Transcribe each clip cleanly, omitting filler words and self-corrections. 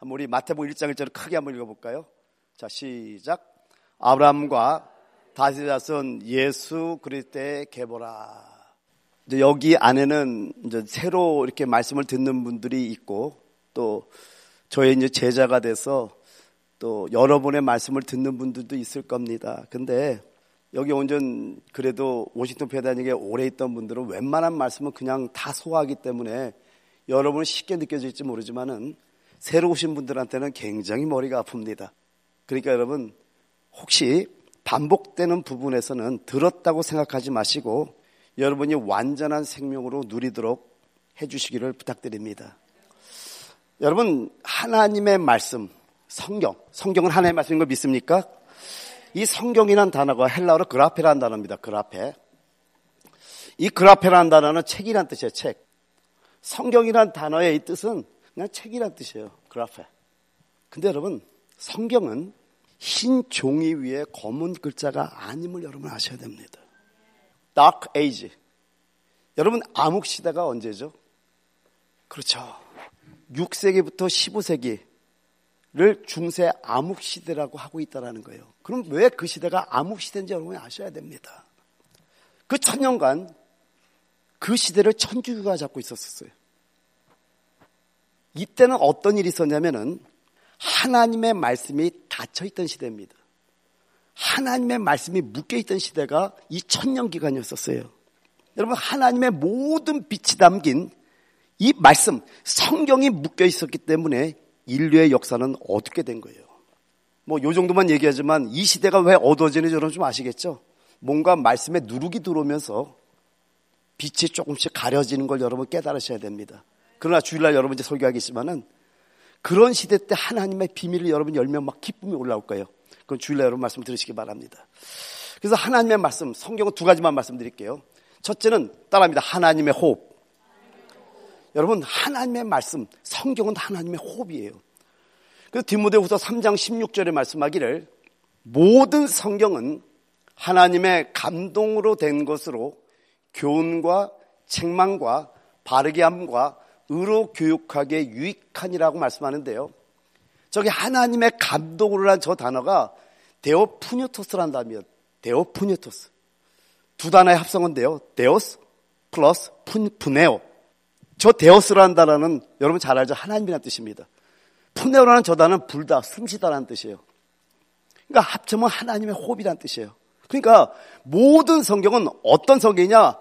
우리 마태복음 1장 1절을 크게 한번 읽어볼까요? 자, 시작. 아브라함과 다윗의 자손 예수 그리스도의 계보라. 이제 여기 안에는 이제 새로 이렇게 말씀을 듣는 분들이 있고, 또 저의 이제 제자가 돼서 또 여러분의 말씀을 듣는 분들도 있을 겁니다. 근데 여기 온전 그래도 워싱턴 배단역에 오래 있던 분들은 웬만한 말씀은 그냥 다 소화하기 때문에 여러분은 쉽게 느껴질지 모르지만은 새로 오신 분들한테는 굉장히 머리가 아픕니다. 그러니까 여러분 혹시 반복되는 부분에서는 들었다고 생각하지 마시고 여러분이 완전한 생명으로 누리도록 해주시기를 부탁드립니다. 여러분, 하나님의 말씀, 성경은 하나님의 말씀인 걸 믿습니까? 이 성경이라는 단어가 헬라어로 그라페라는 단어입니다. 그라페. 이 그라페라는 단어는 책이란 뜻이에요. 책. 성경이란 단어의 이 뜻은 그냥 책이란 뜻이에요. 그라페. 근데 여러분, 성경은 흰 종이 위에 검은 글자가 아님을 여러분 아셔야 됩니다. Dark Age. 여러분, 암흑시대가 언제죠? 그렇죠. 6세기부터 15세기를 중세 암흑시대라고 하고 있다는 거예요. 그럼 왜 그 시대가 암흑시대인지 여러분이 아셔야 됩니다. 그 1000년간 그 시대를 천주교가 잡고 있었어요. 이때는 어떤 일이 있었냐면은 하나님의 말씀이 닫혀있던 시대입니다. 하나님의 말씀이 묶여있던 시대가 이 1000년 기간이었었어요. 여러분, 하나님의 모든 빛이 담긴 이 말씀, 성경이 묶여있었기 때문에 인류의 역사는 어둡게 된 거예요. 뭐 요 정도만 얘기하지만 이 시대가 왜 어두워지는지 여러분 좀 아시겠죠? 뭔가 말씀에 누룩이 들어오면서 빛이 조금씩 가려지는 걸 여러분 깨달으셔야 됩니다. 그러나 주일날 여러분 이제 설교하겠지만은 그런 시대 때 하나님의 비밀을 여러분 열면 막 기쁨이 올라올 거예요. 그건 주일날 여러분 말씀 들으시기 바랍니다. 그래서 하나님의 말씀, 성경은 두 가지만 말씀드릴게요. 첫째는 따라합니다. 하나님의 호흡. 여러분, 하나님의 말씀, 성경은 하나님의 호흡이에요. 그래서 디모데후서 3장 16절에 말씀하기를 모든 성경은 하나님의 감동으로 된 것으로 교훈과 책망과 바르게 함과 의로 교육하기에 유익하니라고 말씀하는데요. 저기 하나님의 감동으로 한 저 단어가 데오푸뉴토스라는 단어입니다. 데오푸뉴토스. 두 단어의 합성어인데요. 데오스 플러스 푸네오. 저 데오스라는 단어는 여러분 잘 알죠? 하나님이라는 뜻입니다. 푸네오라는 저 단어는 불다, 숨쉬다라는 뜻이에요. 그러니까 합치면 하나님의 호흡이라는 뜻이에요. 그러니까 모든 성경은 어떤 성경이냐?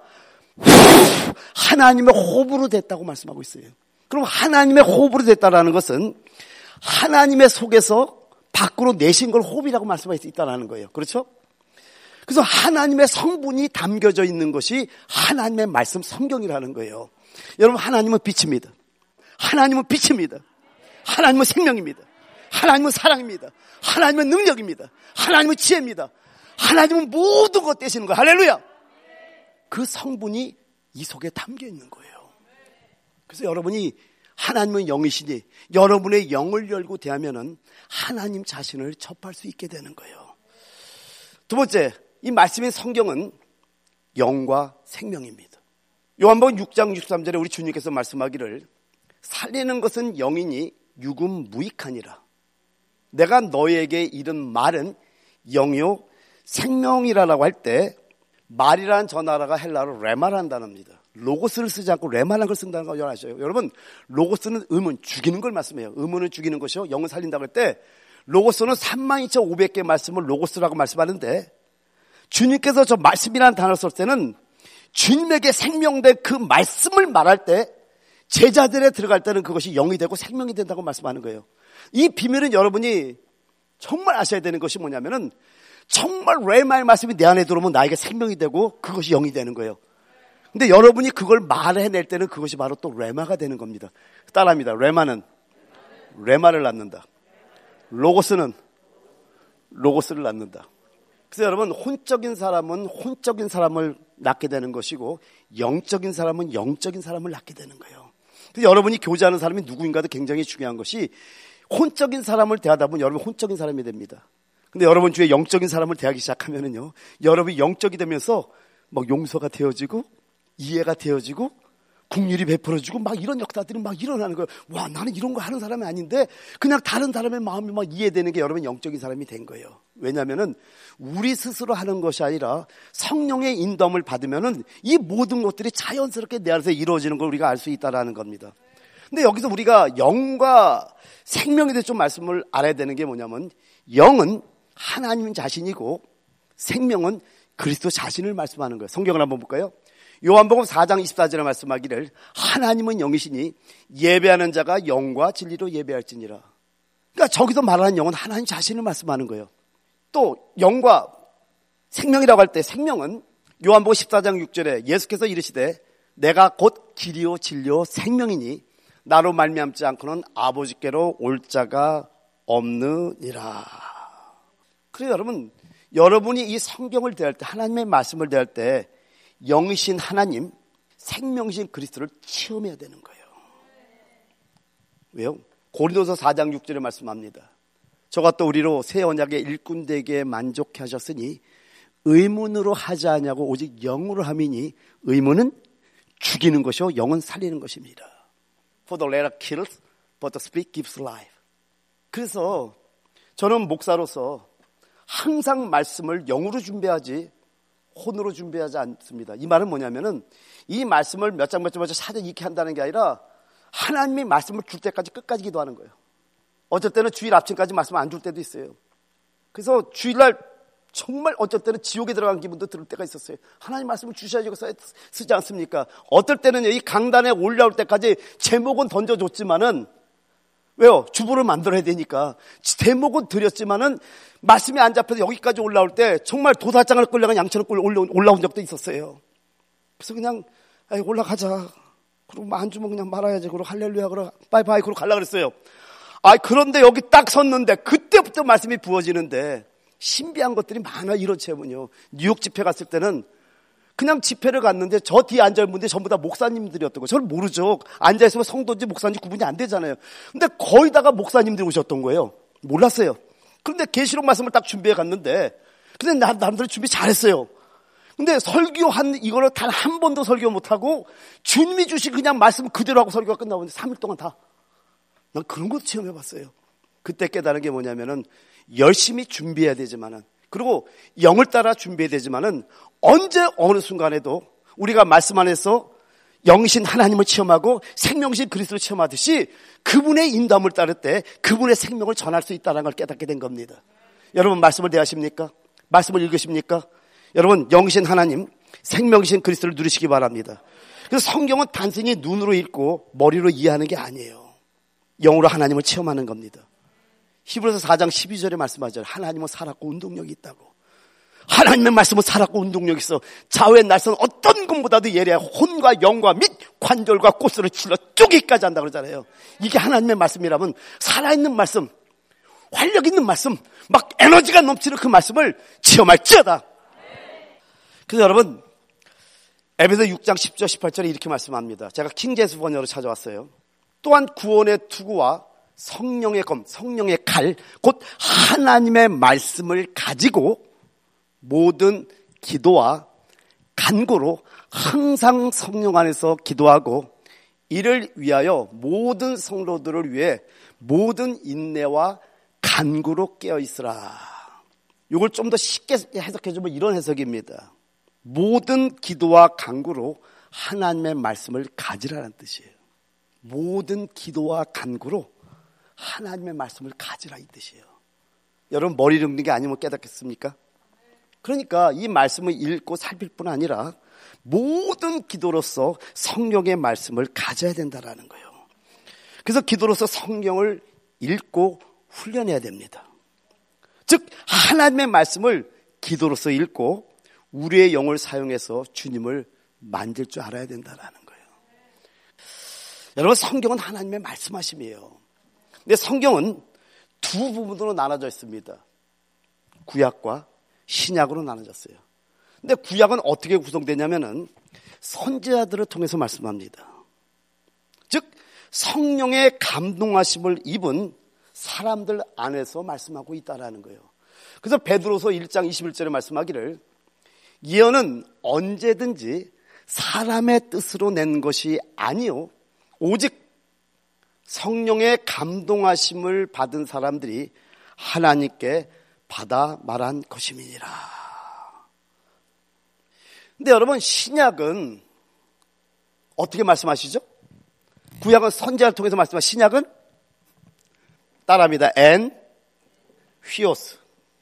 하나님의 호흡으로 됐다고 말씀하고 있어요. 그럼 하나님의 호흡으로 됐다라는 것은 하나님의 속에서 밖으로 내신 걸 호흡이라고 말씀할 수 있다는 거예요. 그렇죠? 그래서 하나님의 성분이 담겨져 있는 것이 하나님의 말씀 성경이라는 거예요. 여러분, 하나님은 빛입니다. 하나님은 빛입니다. 하나님은 생명입니다. 하나님은 사랑입니다. 하나님은 능력입니다. 하나님은 지혜입니다. 하나님은 모든 것 되시는 거예요. 할렐루야. 그 성분이 이 속에 담겨 있는 거예요. 그래서 여러분이 하나님은 영이시니 여러분의 영을 열고 대하면은 하나님 자신을 접할 수 있게 되는 거예요. 두 번째, 이 말씀의 성경은 영과 생명입니다. 요한복음 6장 63절에 우리 주님께서 말씀하기를 살리는 것은 영이니 육은 무익하니라. 내가 너에게 이른 말은 영이요 생명이라라고 할 때 말이라는 저 나라가 헬라어로 레마라는 단어입니다. 로고스를 쓰지 않고 레마라는 걸 쓴다는 걸 아셔요. 여러분, 로고스는 의문, 죽이는 걸 말씀해요. 의문은 죽이는 것이요, 영은 살린다고 할 때 로고스는 32,500개 말씀을 로고스라고 말씀하는데 주님께서 저 말씀이라는 단어를 쓸 때는 주님에게 생명된 그 말씀을 말할 때 제자들에 들어갈 때는 그것이 영이 되고 생명이 된다고 말씀하는 거예요. 이 비밀은 여러분이 정말 아셔야 되는 것이 뭐냐면은 정말 레마의 말씀이 내 안에 들어오면 나에게 생명이 되고 그것이 영이 되는 거예요. 근데 여러분이 그걸 말해낼 때는 그것이 바로 또 레마가 되는 겁니다. 따라합니다. 레마는 레마를 낳는다. 로고스는 로고스를 낳는다. 그래서 여러분, 혼적인 사람은 혼적인 사람을 낳게 되는 것이고 영적인 사람은 영적인 사람을 낳게 되는 거예요. 그래서 여러분이 교제하는 사람이 누구인가도 굉장히 중요한 것이 혼적인 사람을 대하다 보면 여러분 혼적인 사람이 됩니다. 근데 여러분 주위에 영적인 사람을 대하기 시작하면은요, 여러분이 영적이 되면서 막 용서가 되어지고 이해가 되어지고 긍휼이 베풀어주고 막 이런 역사들이 막 일어나는 거예요. 와, 나는 이런 거 하는 사람이 아닌데 그냥 다른 사람의 마음이 막 이해되는 게 여러분 영적인 사람이 된 거예요. 왜냐하면은 우리 스스로 하는 것이 아니라 성령의 인도함을 받으면은 이 모든 것들이 자연스럽게 내 안에서 이루어지는 걸 우리가 알 수 있다라는 겁니다. 근데 여기서 우리가 영과 생명에 대해 좀 말씀을 알아야 되는 게 뭐냐면 영은 하나님 자신이고 생명은 그리스도 자신을 말씀하는 거예요. 성경을 한번 볼까요? 요한복음 4장 24절에 말씀하기를 하나님은 영이시니 예배하는 자가 영과 진리로 예배할지니라. 그러니까 저기서 말하는 영은 하나님 자신을 말씀하는 거예요. 또 영과 생명이라고 할 때 생명은 요한복음 14장 6절에 예수께서 이르시되 내가 곧 길이요 진리요 생명이니 나로 말미암지 않고는 아버지께로 올 자가 없느니라. 그래서 여러분, 여러분이 이 성경을 대할 때 하나님의 말씀을 대할 때 영이신 하나님, 생명이신 그리스도를 체험해야 되는 거예요. 왜요? 고린도서 4장 6절에 말씀합니다. 저가 또 우리로 새 언약의 일꾼 되게 만족해 하셨으니 의문으로 하지 아니하고 오직 영으로 함이니 의문은 죽이는 것이요 영은 살리는 것입니다. For the letter kills, but the spirit gives life. 그래서 저는 목사로서 항상 말씀을 영으로 준비하지 혼으로 준비하지 않습니다. 이 말은 뭐냐면은 이 말씀을 몇 장 사전 익히 한다는 게 아니라 하나님이 말씀을 줄 때까지 끝까지 기도하는 거예요. 어쩔 때는 주일 아침까지 말씀 안 줄 때도 있어요. 그래서 주일날 정말 어쩔 때는 지옥에 들어간 기분도 들을 때가 있었어요. 하나님 말씀을 주셔야지 쓰지 않습니까? 어떨 때는 이 강단에 올라올 때까지 제목은 던져줬지만은 왜요? 주보를 만들어야 되니까 제목은 드렸지만은 말씀이 안 잡혀서 여기까지 올라올 때 정말 도사장을 끌려간 양처럼 올라온 적도 있었어요. 그래서 그냥 올라가자. 그리고 안 주면 그냥 말아야지. 그리고 할렐루야. 그러고 바이바이. 그러고 가려고 그랬어요. 그런데 여기 딱 섰는데 그때부터 말씀이 부어지는데 신비한 것들이 많아. 이런 체험은요. 뉴욕 집회 갔을 때는 그냥 집회를 갔는데 저 뒤에 앉아있는 분들이 전부 다 목사님들이었던 거예요. 저를 모르죠. 앉아있으면 성도인지 목사인지 구분이 안 되잖아요. 근데 거의 다가 목사님들이 오셨던 거예요. 몰랐어요. 그런데 계시록 말씀을 딱 준비해 갔는데 근데 남들 준비 잘했어요. 근데 설교한 이거를 단 한 번도 설교 못하고 주님이 주신 그냥 말씀 그대로 하고 설교가 끝나고 3일 동안 다. 난 그런 것도 체험해봤어요. 그때 깨달은 게 뭐냐면은 열심히 준비해야 되지만은 그리고 영을 따라 준비해야 되지만은 언제 어느 순간에도 우리가 말씀 안에서 영신 하나님을 체험하고 생명신 그리스도를 체험하듯이 그분의 인도함을 따를 때 그분의 생명을 전할 수 있다는 걸 깨닫게 된 겁니다. 여러분 말씀을 대하십니까? 말씀을 읽으십니까? 여러분 영신 하나님, 생명신 그리스도를 누리시기 바랍니다. 그래서 성경은 단순히 눈으로 읽고 머리로 이해하는 게 아니에요. 영으로 하나님을 체험하는 겁니다. 히브리서 4장 12절에 말씀하죠. 하나님은 살았고 운동력이 있다고. 하나님의 말씀은 살았고 운동력이 있어. 좌우의 날선 어떤 것보다도 예리해 혼과 영과 및 관절과 꽃으로 찔러 쪼개기까지 한다고 그러잖아요. 이게 하나님의 말씀이라면 살아있는 말씀, 활력 있는 말씀, 막 에너지가 넘치는 그 말씀을 체험할지어다. 그래서 여러분 에베소 6장 10절 18절에 이렇게 말씀합니다. 제가 킹제스 번역으로 찾아왔어요. 또한 구원의 투구와 성령의 검, 성령의 칼, 곧 하나님의 말씀을 가지고 모든 기도와 간구로 항상 성령 안에서 기도하고 이를 위하여 모든 성도들을 위해 모든 인내와 간구로 깨어있으라. 이걸 좀 더 쉽게 해석해주면 이런 해석입니다. 모든 기도와 간구로 하나님의 말씀을 가지라는 뜻이에요. 모든 기도와 간구로 하나님의 말씀을 가지라 이 뜻이에요. 여러분 머리 읽는 게 아니면 깨닫겠습니까? 그러니까 이 말씀을 읽고 살필 뿐 아니라 모든 기도로서 성령의 말씀을 가져야 된다라는 거예요. 그래서 기도로서 성경을 읽고 훈련해야 됩니다. 즉 하나님의 말씀을 기도로서 읽고 우리의 영을 사용해서 주님을 만질 줄 알아야 된다라는 거예요. 여러분 성경은 하나님의 말씀하심이에요. 근데 성경은 두 부분으로 나눠져 있습니다. 구약과 신약으로 나눠졌어요. 근데 구약은 어떻게 구성되냐면은 선지자들을 통해서 말씀합니다. 즉 성령의 감동하심을 입은 사람들 안에서 말씀하고 있다라는 거예요. 그래서 베드로서 1장 21절에 말씀하기를 예언은 언제든지 사람의 뜻으로 낸 것이 아니요 오직 성령의 감동하심을 받은 사람들이 하나님께 받아 말한 것임이니라. 근데 여러분, 신약은 어떻게 말씀하시죠? 구약은 선지자를 통해서 말씀하신, 신약은 따라합니다. 엔 휘오스,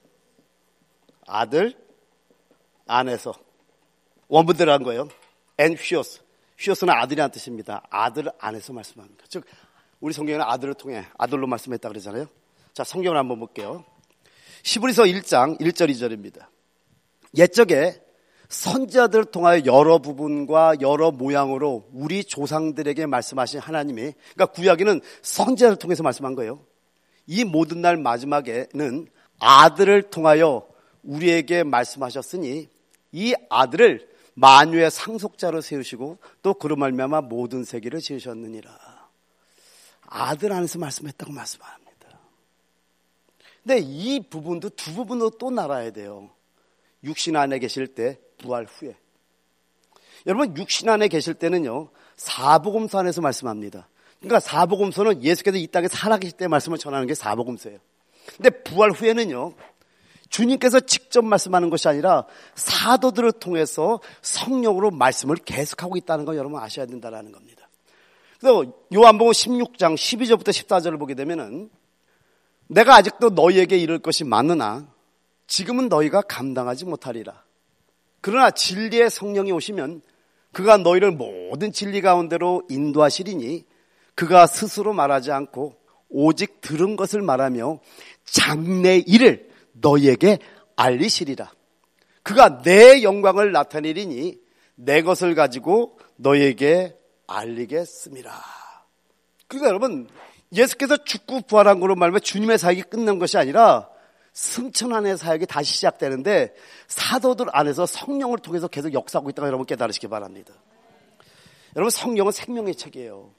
아들 안에서. 원문 들어간 거예요. 엔 휘오스. 휘오스는 아들이라는 뜻입니다. 아들 안에서 말씀합니다. 즉 우리 성경에는 아들을 통해 아들로 말씀했다 그러잖아요. 자, 성경을 한번 볼게요. 히브리서 1장 1절 2절입니다. 옛적에 선지자들을 통하여 여러 부분과 여러 모양으로 우리 조상들에게 말씀하신 하나님이, 그러니까 구약에는 선지자를 통해서 말씀한 거예요. 이 모든 날 마지막에는 아들을 통하여 우리에게 말씀하셨으니 이 아들을 만유의 상속자로 세우시고 또 그로 말미암아 모든 세계를 지으셨느니라. 아들 안에서 말씀했다고 말씀합니다. 근데 이 부분도 두 부분으로 또 나눠야 돼요. 육신 안에 계실 때, 부활 후에. 여러분, 육신 안에 계실 때는요, 사복음서 안에서 말씀합니다. 그러니까 사복음서는 예수께서 이 땅에 살아계실 때 말씀을 전하는 게 사복음서예요. 근데 부활 후에는요, 주님께서 직접 말씀하는 것이 아니라 사도들을 통해서 성령으로 말씀을 계속하고 있다는 걸 여러분 아셔야 된다는 겁니다. 그래서 요한복음 16장 12절부터 14절을 보게 되면은 내가 아직도 너희에게 이를 것이 많으나 지금은 너희가 감당하지 못하리라. 그러나 진리의 성령이 오시면 그가 너희를 모든 진리 가운데로 인도하시리니 그가 스스로 말하지 않고 오직 들은 것을 말하며 장래 일을 너희에게 알리시리라. 그가 내 영광을 나타내리니 내 것을 가지고 너희에게 알리겠습니다. 그러니까 여러분, 예수께서 죽고 부활한 것으로 말하면 주님의 사역이 끝난 것이 아니라 승천안의 사역이 다시 시작되는데 사도들 안에서 성령을 통해서 계속 역사하고 있다고 여러분 깨달으시기 바랍니다. 여러분, 성경은 생명의 책이에요.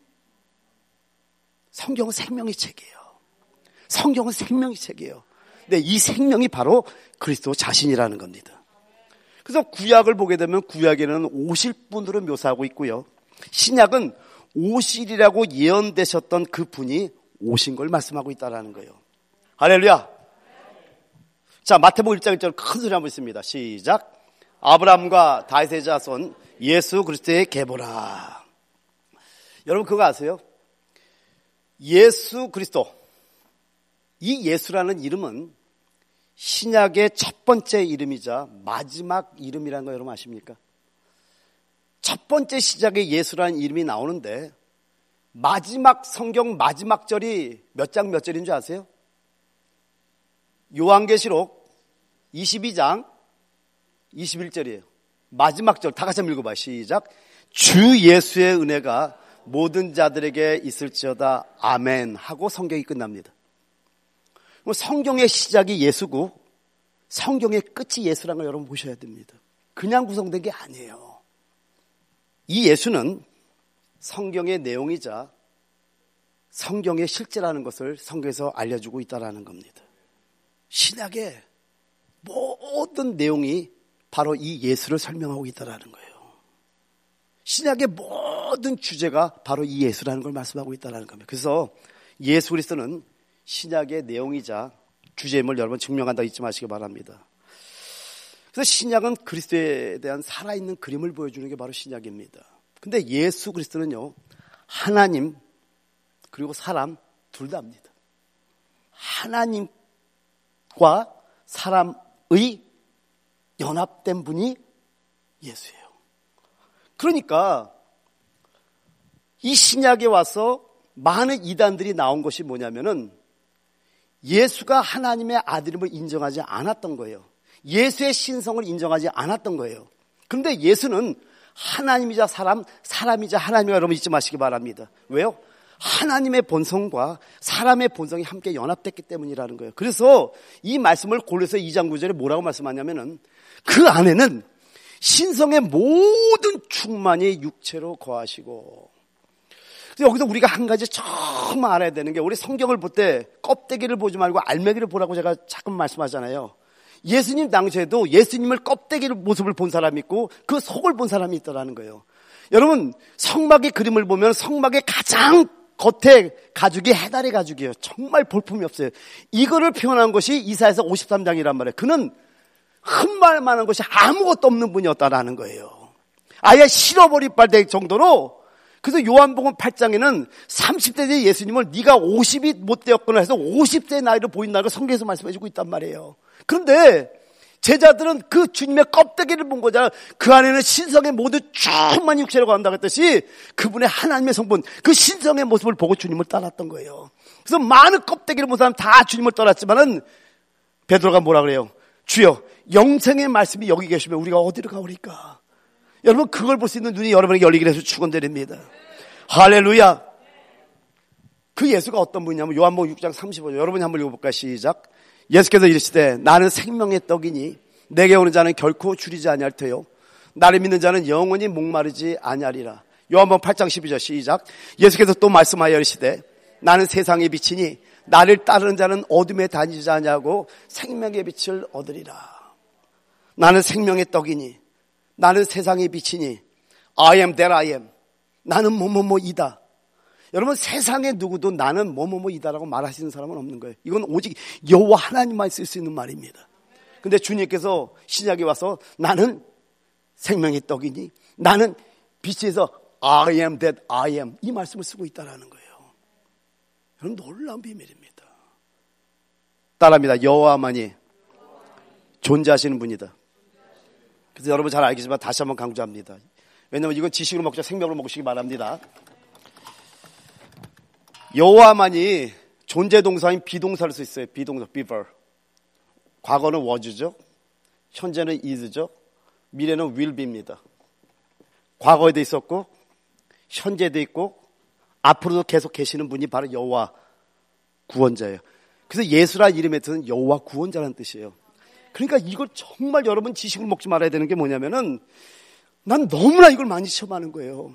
성경은 생명의 책이에요. 성경은 생명의 책이에요. 근데 이 생명이 바로 그리스도 자신이라는 겁니다. 그래서 구약을 보게 되면 구약에는 오실 분으로 묘사하고 있고요. 신약은 오시리라고 예언되셨던 그 분이 오신 걸 말씀하고 있다는 거예요. 할렐루야. 자, 마태복음 1장 1절 큰 소리 한번 있습니다. 시작. 아브라함과 다윗의 자손 예수 그리스도의 계보라. 여러분 그거 아세요? 예수 그리스도, 이 예수라는 이름은 신약의 첫 번째 이름이자 마지막 이름이라는 거 여러분 아십니까? 첫 번째 시작에 예수라는 이름이 나오는데 마지막 성경 마지막 절이 몇 장 몇 절인 줄 아세요? 요한계시록 22장 21절이에요. 마지막 절 다 같이 한번 읽어봐요. 시작. 주 예수의 은혜가 모든 자들에게 있을지어다. 아멘 하고 성경이 끝납니다. 성경의 시작이 예수고 성경의 끝이 예수라는 걸 여러분 보셔야 됩니다. 그냥 구성된 게 아니에요. 이 예수는 성경의 내용이자 성경의 실제라는 것을 성경에서 알려주고 있다는 겁니다. 신약의 모든 내용이 바로 이 예수를 설명하고 있다는 거예요. 신약의 모든 주제가 바로 이 예수라는 걸 말씀하고 있다는 겁니다. 그래서 예수 그리스도는 신약의 내용이자 주제임을 여러분 증명한다 잊지 마시기 바랍니다. 그래서 신약은 그리스도에 대한 살아있는 그림을 보여주는 게 바로 신약입니다. 근데 예수 그리스도는요, 하나님 그리고 사람 둘 다입니다. 하나님과 사람의 연합된 분이 예수예요. 그러니까 이 신약에 와서 많은 이단들이 나온 것이 뭐냐면은 예수가 하나님의 아들임을 인정하지 않았던 거예요. 예수의 신성을 인정하지 않았던 거예요. 그런데 예수는 하나님이자 사람, 사람이자 하나님이라 여러분 잊지 마시기 바랍니다. 왜요? 하나님의 본성과 사람의 본성이 함께 연합됐기 때문이라는 거예요. 그래서 이 말씀을 골로새 2장 9절에 뭐라고 말씀하냐면은 그 안에는 신성의 모든 충만이 육체로 거하시고. 그래서 여기서 우리가 한 가지 정말 알아야 되는 게 우리 성경을 볼 때 껍데기를 보지 말고 알맹이를 보라고 제가 자꾸 말씀하잖아요. 예수님 당시에도 예수님을 껍데기 모습을 본 사람이 있고 그 속을 본 사람이 있다라는 거예요. 여러분, 성막의 그림을 보면 성막의 가장 겉에 가죽이 해달의 가죽이에요. 정말 볼품이 없어요. 이거를 표현한 것이 이사야서 53장이란 말이에요. 그는 흠말만 한 것이 아무것도 없는 분이었다라는 거예요. 아예 실어버릴 될 정도로. 그래서 요한복음 8장에는 30대 된 예수님을 네가 50이 못 되었거나 해서 50세의 나이를 보인다고 성경에서 말씀해주고 있단 말이에요. 그런데 제자들은 그 주님의 껍데기를 본 거잖아요. 그 안에는 신성의 모두 충만한 육체라고 한다고 했듯이 그분의 하나님의 성분, 그 신성의 모습을 보고 주님을 따랐던 거예요. 그래서 많은 껍데기를 본 사람 다 주님을 따랐지만은 베드로가 뭐라 그래요? 주여, 영생의 말씀이 여기 계시면 우리가 어디로 가오리까? 여러분, 그걸 볼 수 있는 눈이 여러분에게 열리게 해서 축원드립니다. 할렐루야. 그 예수가 어떤 분이냐면 요한복음 6장 35절 여러분이 한번 읽어볼까요? 시작. 예수께서 이르시되 나는 생명의 떡이니 내게 오는 자는 결코 줄이지 아니할 터요 나를 믿는 자는 영원히 목마르지 아니하리라. 요한복음 8장 12절 시작. 예수께서 또 말씀하여 이르시되 나는 세상의 빛이니 나를 따르는 자는 어둠에 다니지 아니하고 생명의 빛을 얻으리라. 나는 생명의 떡이니 나는 세상의 빛이니 I am that I am. 나는 뭐뭐뭐이다. 여러분, 세상에 누구도 나는 뭐뭐뭐이다라고 말하시는 사람은 없는 거예요. 이건 오직 여호와 하나님만 쓸 수 있는 말입니다. 근데 주님께서 신약에 와서 나는 생명의 떡이니 나는 빛에서 I am that I am 이 말씀을 쓰고 있다라는 거예요. 여러분, 놀라운 비밀입니다. 따라합니다. 여호와만이 존재하시는 분이다. 그래서 여러분 잘 알겠지만 다시 한번 강조합니다. 왜냐하면 이건 지식으로 먹자 생명으로 먹으시기 바랍니다. 여호와만이 존재 동사인 비동사를 쓸 수 있어요. 비동사, beaver. 과거는 was죠. 현재는 is죠. 미래는 will be입니다. 과거에도 있었고 현재도 있고 앞으로도 계속 계시는 분이 바로 여호와 구원자예요. 그래서 예수라는 이름에 드는 여호와 구원자라는 뜻이에요. 그러니까 이걸 정말 여러분 지식을 먹지 말아야 되는 게 뭐냐면은 난 너무나 이걸 많이 시험하는 거예요.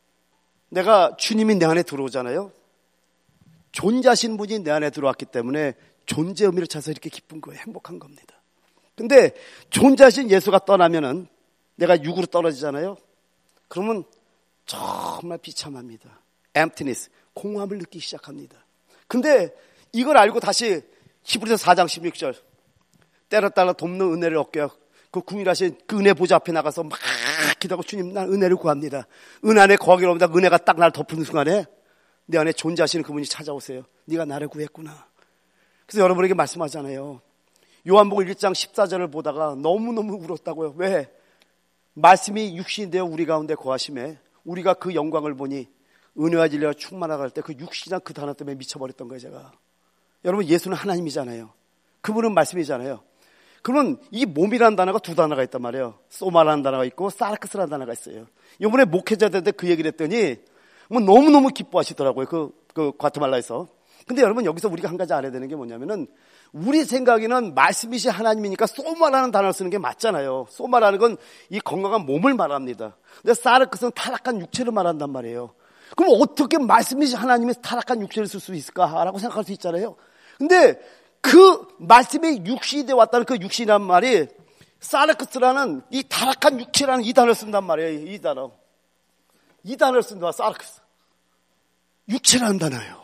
내가 주님이 내 안에 들어오잖아요. 존재하신 분이 내 안에 들어왔기 때문에 존재 의미를 찾아서 이렇게 기쁜 거예요. 행복한 겁니다. 근데 존재하신 예수가 떠나면은 내가 육으로 떨어지잖아요. 그러면 정말 비참합니다. emptiness, 공허함을 느끼기 시작합니다. 근데 이걸 알고 다시 히브리서 4장 16절 때로 따라 돕는 은혜를 얻게요. 그 궁일하신 그 은혜 보좌 앞에 나가서 막 기도하고 주님 난 은혜를 구합니다. 은혜 안에 거하기로 합니다. 은혜가 딱 나를 덮는 순간에 내 안에 존재하시는 그분이 찾아오세요. 네가 나를 구했구나. 그래서 여러분에게 말씀하잖아요. 요한복음 1장 14절을 보다가 너무너무 울었다고요. 왜? 말씀이 육신이 되어 우리 가운데 거하심에 우리가 그 영광을 보니 은혜와 진리가 충만하갈 때 그 육신이란 그 단어 때문에 미쳐버렸던 거예요. 제가. 여러분, 예수는 하나님이잖아요. 그분은 말씀이잖아요. 그러면 이 몸이라는 단어가 두 단어가 있단 말이에요. 소마라는 단어가 있고 사르크스라는 단어가 있어요. 이번에 목회자들한테 그 얘기를 했더니 뭐 너무너무 기뻐하시더라고요. 그 과테말라에서. 근데 여러분, 여기서 우리가 한 가지 알아야 되는 게 뭐냐면은 우리 생각에는 말씀이신 하나님이니까 소마라는 단어를 쓰는 게 맞잖아요. 소마라는 건 이 건강한 몸을 말합니다. 근데 사르크스는 타락한 육체를 말한단 말이에요. 그럼 어떻게 말씀이신 하나님의 타락한 육체를 쓸 수 있을까라고 생각할 수 있잖아요. 근데 그 말씀이 육신이 되어 왔다는 그 육신이란 말이 사르크스라는 이 타락한 육체라는 이 단어를 쓴단 말이에요. 이 단어. 이 단어를 쓴다. 사르크스. 육체라는 단어예요.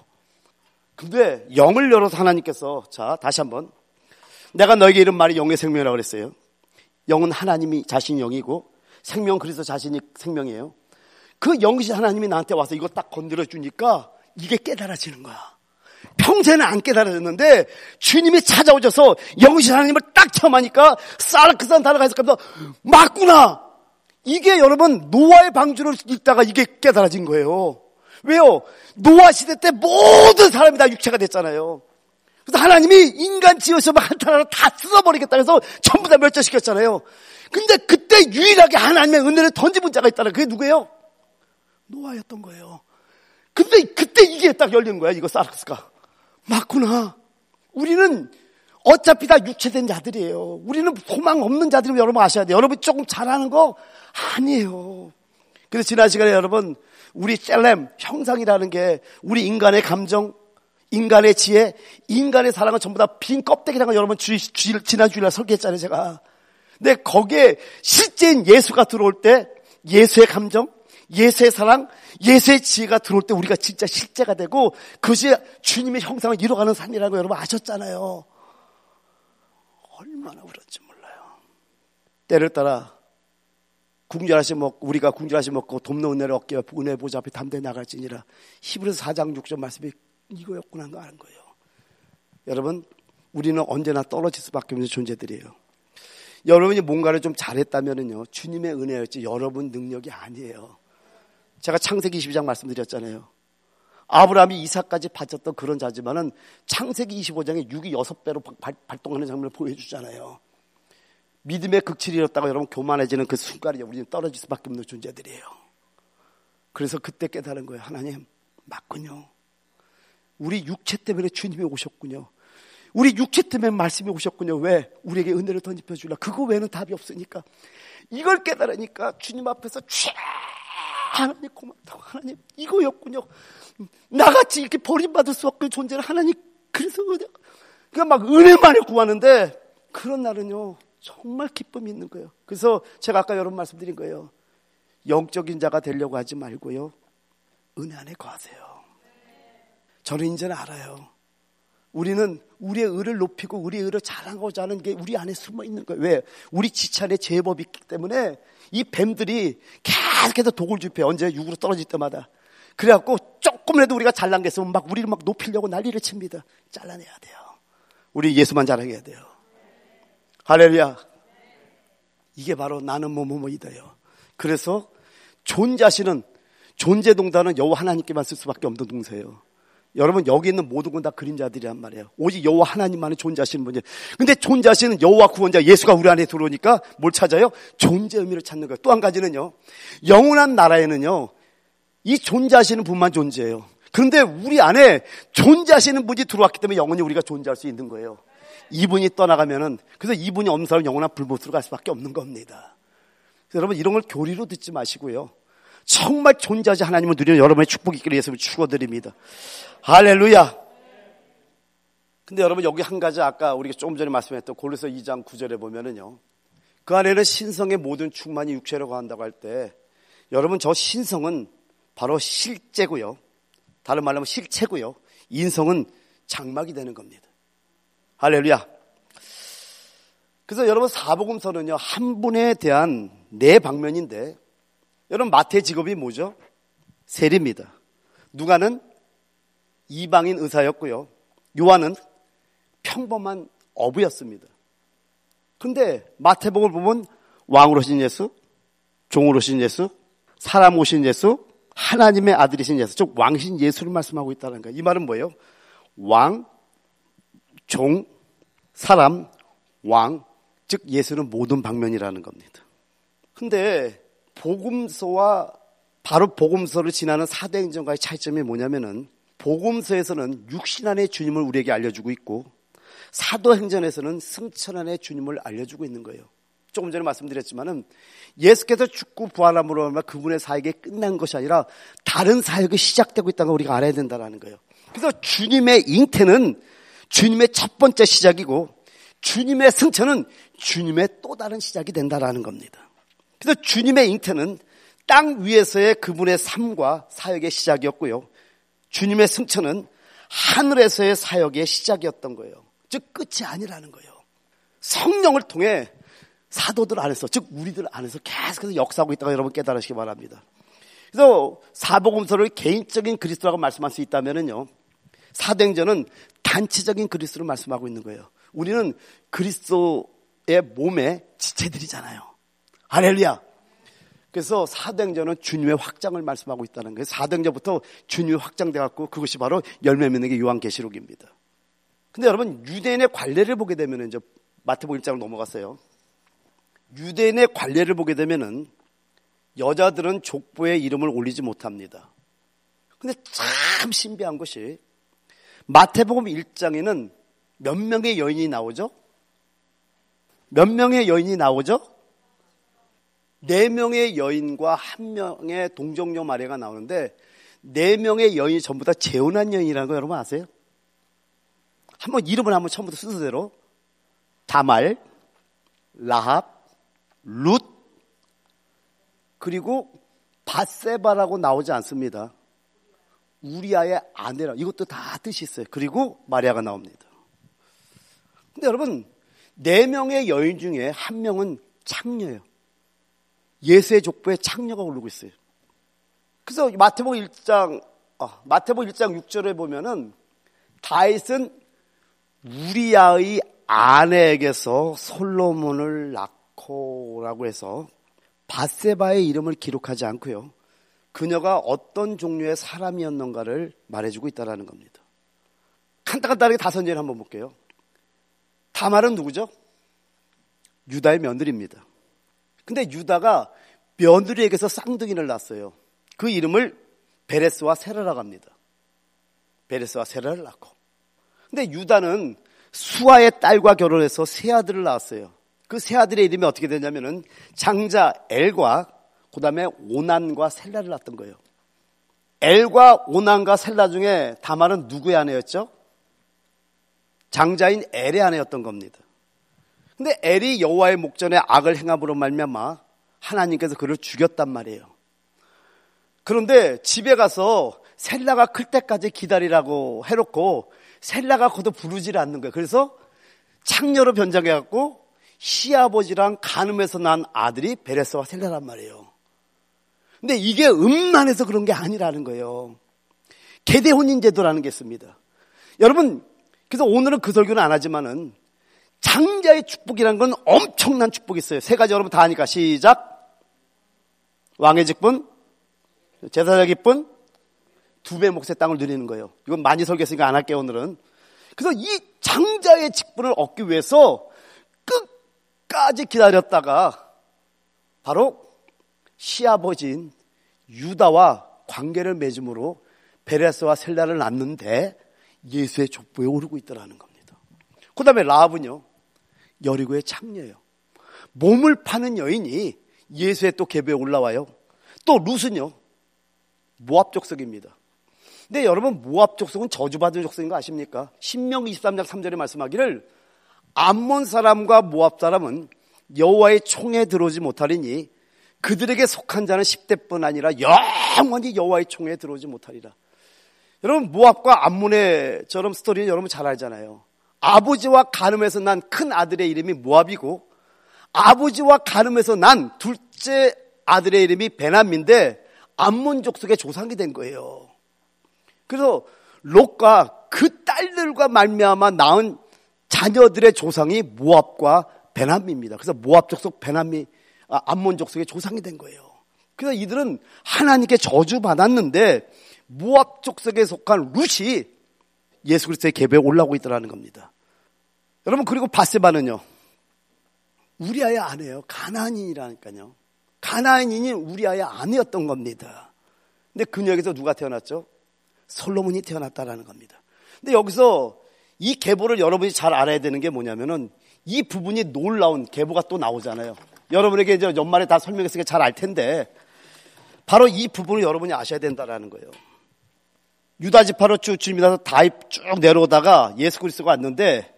근데 영을 열어서 하나님께서 자 다시 한번 내가 너에게 이런 말이 영의 생명이라고 그랬어요. 영은 하나님이 자신이 영이고 생명은 그리스도 자신이 생명이에요. 그 영이신 하나님이 나한테 와서 이거 딱 건드려 주니까 이게 깨달아지는 거야. 평소에는 안 깨달아졌는데 주님이 찾아오셔서 영이신 하나님을 딱 체험하니까 사르크스한 단어가 있을까면서 맞구나. 이게 여러분 노아의 방주를 읽다가 이게 깨달아진 거예요. 왜요? 노아 시대 때 모든 사람이 다 육체가 됐잖아요. 그래서 하나님이 인간 지으시면 한탄하나 다 쓸어버리겠다 해서 전부 다 멸절시켰잖아요. 근데 그때 유일하게 하나님의 은혜를 던져본 자가 있다는 그게 누구예요? 노아였던 거예요. 근데 그때 이게 딱 열린 거야. 이거 사르크스가. 맞구나. 우리는 어차피 다 육체된 자들이에요. 우리는 소망 없는 자들이면 여러분 아셔야 돼요. 여러분 조금 잘하는 거 아니에요. 그래서 지난 시간에 여러분 우리 셀렘 형상이라는 게 우리 인간의 감정, 인간의 지혜, 인간의 사랑은 전부 다 빈 껍데기라는 거 여러분 지난 주일날 설계했잖아요, 제가. 근데 거기에 실제인 예수가 들어올 때 예수의 감정, 예수의 사랑, 예수의 지혜가 들어올 때 우리가 진짜 실제가 되고 그것이 주님의 형상을 이뤄가는 삶이라는 거 여러분 아셨잖아요. 얼마나 그런지 몰라요. 때를 따라 우리가 궁절하시 먹고 돕는 은혜를 얻게 은혜 보좌 앞에 담대히 나갈지니라. 히브리서 4장 6절 말씀이 이거였구나 하는 거 아는 거예요. 여러분, 우리는 언제나 떨어질 수밖에 없는 존재들이에요. 여러분이 뭔가를 좀 잘했다면은요, 주님의 은혜였지 여러분 능력이 아니에요. 제가 창세기 22장 말씀드렸잖아요. 아브라함이 이삭까지 바쳤던 그런 자지만은 창세기 25장에 6이 6배로 발동하는 장면을 보여주잖아요. 믿음의 극치를 잃었다가 여러분 교만해지는 그 순간에 우리는 떨어질 수밖에 없는 존재들이에요. 그래서 그때 깨달은 거예요. 하나님, 맞군요. 우리 육체 때문에 주님이 오셨군요. 우리 육체 때문에 말씀이 오셨군요. 왜? 우리에게 은혜를 던집혀 주려. 그거 외에는 답이 없으니까. 이걸 깨달으니까 주님 앞에서 하나님 고맙다고. 하나님 이거였군요. 나같이 이렇게 버림받을 수 없는 존재를 하나님 그래서 그러니까 막 은혜만을 구하는데 그런 날은요 정말 기쁨이 있는 거예요. 그래서 제가 아까 여러분 말씀드린 거예요. 영적인 자가 되려고 하지 말고요, 은혜 안에 거하세요. 저는 이제는 알아요. 우리는 우리의 의를 높이고 우리의 의를 자랑하고자 하는 게 우리 안에 숨어 있는 거예요. 왜? 우리 지체 안에 죄법이 있기 때문에 이 뱀들이 계속해서 독을 줍혀요. 언제? 육으로 떨어질 때마다. 그래갖고 조금이라도 우리가 잘난 게 있으면 막 우리를 막 높이려고 난리를 칩니다. 잘라내야 돼요. 우리 예수만 자랑해야 돼요. 할렐루야. 이게 바로 나는 뭐뭐뭐이다요. 그래서 존재하시는 존재동단은 여호와 하나님께만 쓸 수밖에 없는 동사예요. 여러분 여기 있는 모든 건 다 그림자들이란 말이에요. 오직 여호와 하나님만이 존재하시는 분이에요. 근데 존재하시는 여호와 구원자 예수가 우리 안에 들어오니까 뭘 찾아요? 존재 의미를 찾는 거예요. 또 한 가지는요, 영원한 나라에는요 이 존재하시는 분만 존재해요. 그런데 우리 안에 존재하시는 분이 들어왔기 때문에 영원히 우리가 존재할 수 있는 거예요. 이분이 떠나가면은, 그래서 이분이 없는 사람은 영원한 불못으로 갈 수밖에 없는 겁니다. 그래서 여러분 이런 걸 교리로 듣지 마시고요, 정말 존재하지 하나님을 누리는 여러분의 축복이 있기를 예수님을 축원드립니다. 할렐루야. 근데 여러분 여기 한 가지 아까 우리가 조금 전에 말씀했던 골로새 2장 9절에 보면은요, 그 안에는 신성의 모든 충만이 육체로 거한다고 할 때 여러분 저 신성은 바로 실제고요, 다른 말로 하면 실체고요, 인성은 장막이 되는 겁니다. 할렐루야. 그래서 여러분 사복음서는요 한 분에 대한 네 방면인데, 여러분 마태의 직업이 뭐죠? 세리입니다. 누가는 이방인 의사였고요, 요한은 평범한 어부였습니다. 그런데 마태복음을 보면 왕으로 오신 예수, 종으로 오신 예수, 사람 오신 예수, 하나님의 아들이신 예수, 즉 왕신 예수를 말씀하고 있다는 거예요. 이 말은 뭐예요? 왕, 종, 사람, 왕, 즉 예수는 모든 방면이라는 겁니다. 근데 복음서와 바로 복음서를 지나는 사도행전과의 차이점이 뭐냐면은, 복음서에서는 육신 안의 주님을 우리에게 알려주고 있고 사도행전에서는 승천 안의 주님을 알려주고 있는 거예요. 조금 전에 말씀드렸지만은 예수께서 죽고 부활함으로 하면 그분의 사역이 끝난 것이 아니라 다른 사역이 시작되고 있다는 걸 우리가 알아야 된다는 거예요. 그래서 주님의 잉태는 주님의 첫 번째 시작이고 주님의 승천은 주님의 또 다른 시작이 된다라는 겁니다. 그래서 주님의 잉태는 땅 위에서의 그분의 삶과 사역의 시작이었고요, 주님의 승천은 하늘에서의 사역의 시작이었던 거예요. 즉 끝이 아니라는 거예요. 성령을 통해 사도들 안에서, 즉 우리들 안에서 계속해서 역사하고 있다가 여러분 깨달으시기 바랍니다. 그래서 사복음서를 개인적인 그리스도라고 말씀할 수 있다면은요, 사도행전은 단체적인 그리스도를 말씀하고 있는 거예요. 우리는 그리스도의 몸의 지체들이잖아요. 할렐루야. 그래서 사도행전은 주님의 확장을 말씀하고 있다는 거예요. 사도행전부터 주님이 확장돼갖고 그것이 바로 열매 맺는 게 요한계시록입니다. 근데 여러분 유대인의 관례를 보게 되면, 이제 마태복음 1장으로 넘어갔어요. 유대인의 관례를 보게 되면은 여자들은 족보에 이름을 올리지 못합니다. 근데 참 신비한 것이 마태복음 1장에는 몇 명의 여인이 나오죠? 몇 명의 여인이 나오죠? 4명의 여인과 1명의 동정녀 마리아가 나오는데 4명의 여인이 전부 다 재혼한 여인이라는 거 여러분 아세요? 한번 이름을 한번 처음부터 순서대로 다말, 라합, 룻, 그리고 밧세바라고 나오지 않습니다. 우리아의 아내라. 이것도 다 뜻이 있어요. 그리고 마리아가 나옵니다. 근데 여러분, 4명의 여인 중에 1명은 창녀예요. 예수의 족보에 창녀가 오르고 있어요. 그래서 마태복음 1장 6절에 보면은 다윗은 우리아의 아내에게서 솔로몬을 낳고라고 해서 밧세바의 이름을 기록하지 않고요. 그녀가 어떤 종류의 사람이었는가를 말해주고 있다는 겁니다. 간단하게 다선지를 한번 볼게요. 다말은 누구죠? 유다의 며느리입니다. 근데 유다가 며느리에게서 쌍둥이를 낳았어요. 그 이름을 베레스와 세라라고 합니다. 베레스와 세라를 낳고. 근데 유다는 수아의 딸과 결혼해서 세 아들을 낳았어요. 그 세 아들의 이름이 어떻게 되냐면은 장자 엘과 그다음에 오난과 셀라를 낳았던 거예요. 엘과 오난과 셀라 중에 다말은 누구의 아내였죠? 장자인 엘의 아내였던 겁니다. 근데 엘이 여호와의 목전에 악을 행함으로 말미암아 하나님께서 그를 죽였단 말이에요. 그런데 집에 가서 셀라가 클 때까지 기다리라고 해놓고 셀라가 거듭 부르지를 않는 거예요. 그래서 창녀로 변장해갖고 시아버지랑 간음해서 난 아들이 베레스와 셀라란 말이에요. 근데 이게 음란해서 그런 게 아니라는 거예요. 계대 혼인 제도라는 게 있습니다. 여러분, 그래서 오늘은 그 설교는 안 하지만은 장자의 축복이라는 건 엄청난 축복이 있어요. 3가지 여러분 다 아니까 시작. 왕의 직분, 제사장 기분, 2배 몫의 땅을 누리는 거예요. 이건 많이 설교했으니까 안 할게요, 오늘은. 그래서 이 장자의 직분을 얻기 위해서 끝까지 기다렸다가 바로 시아버지인 유다와 관계를 맺음으로 베레스와 셀라를 낳는데 예수의 족보에 오르고 있다는 겁니다. 그 다음에 라합은요, 여리고의 창녀예요. 몸을 파는 여인이 예수의 또 계보에 올라와요. 또 룻은요, 모압 족속입니다. 근데 여러분, 모압 족속은 저주받은 족속인 거 아십니까? 신명기 23장 3절에 말씀하기를 암몬 사람과 모압 사람은 여호와의 총에 들어오지 못하리니 그들에게 속한 자는 10대뿐 아니라 영원히 여호와의 총에 들어오지 못하리라. 여러분, 모압과 암몬의처럼 스토리는 여러분 잘 알잖아요. 아버지와 간음해서 난 큰 아들의 이름이 모압이고 아버지와 간음해서 난 둘째 아들의 이름이 베남인데 암몬 족속의 조상이 된 거예요. 그래서 롯과 그 딸들과 말미암아 낳은 자녀들의 조상이 모압과 베남입니다. 그래서 모압 족속 암몬 족속의 조상이 된 거예요. 그래서 이들은 하나님께 저주받았는데 모압 족속에 속한 룻이 예수 그리스도의 계보에 올라오고 있다는 겁니다. 여러분, 그리고 밧세바는요, 우리아의 아내예요. 가나안인이라니까요. 가나안인이 우리아의 아내였던 겁니다. 근데 그녀에게서 누가 태어났죠? 솔로몬이 태어났다라는 겁니다. 근데 여기서 이 계보를 여러분이 잘 알아야 되는 게 뭐냐면은 이 부분이 놀라운 계보가 또 나오잖아요. 여러분에게 이제 연말에 다 설명했으니까 잘 알 텐데 바로 이 부분을 여러분이 아셔야 된다라는 거예요. 유다 지파로 쭉 주님이라서 다윗 쭉 내려오다가 예수 그리스도가 왔는데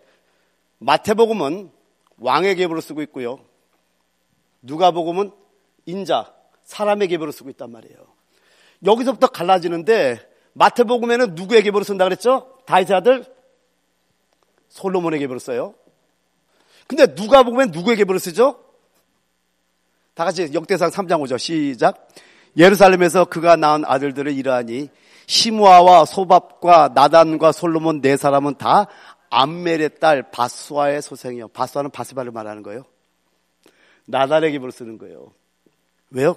마태복음은 왕의 계보를 쓰고 있고요. 누가복음은 인자, 사람의 계보를 쓰고 있단 말이에요. 여기서부터 갈라지는데 마태복음에는 누구의 계보를 쓴다 그랬죠? 다윗의 아들 솔로몬의 계보를 써요. 근데 누가복음엔 누구의 계보를 쓰죠? 다 같이 역대상 3장 5절 시작. 예루살렘에서 그가 낳은 아들들을 이러하니 시므아와 소밥과 나단과 솔로몬 4사람은 다 암멜의 딸 바수아의 소생이요. 바수아는 바세바를 말하는 거예요. 나단의 계보를 쓰는 거예요. 왜요?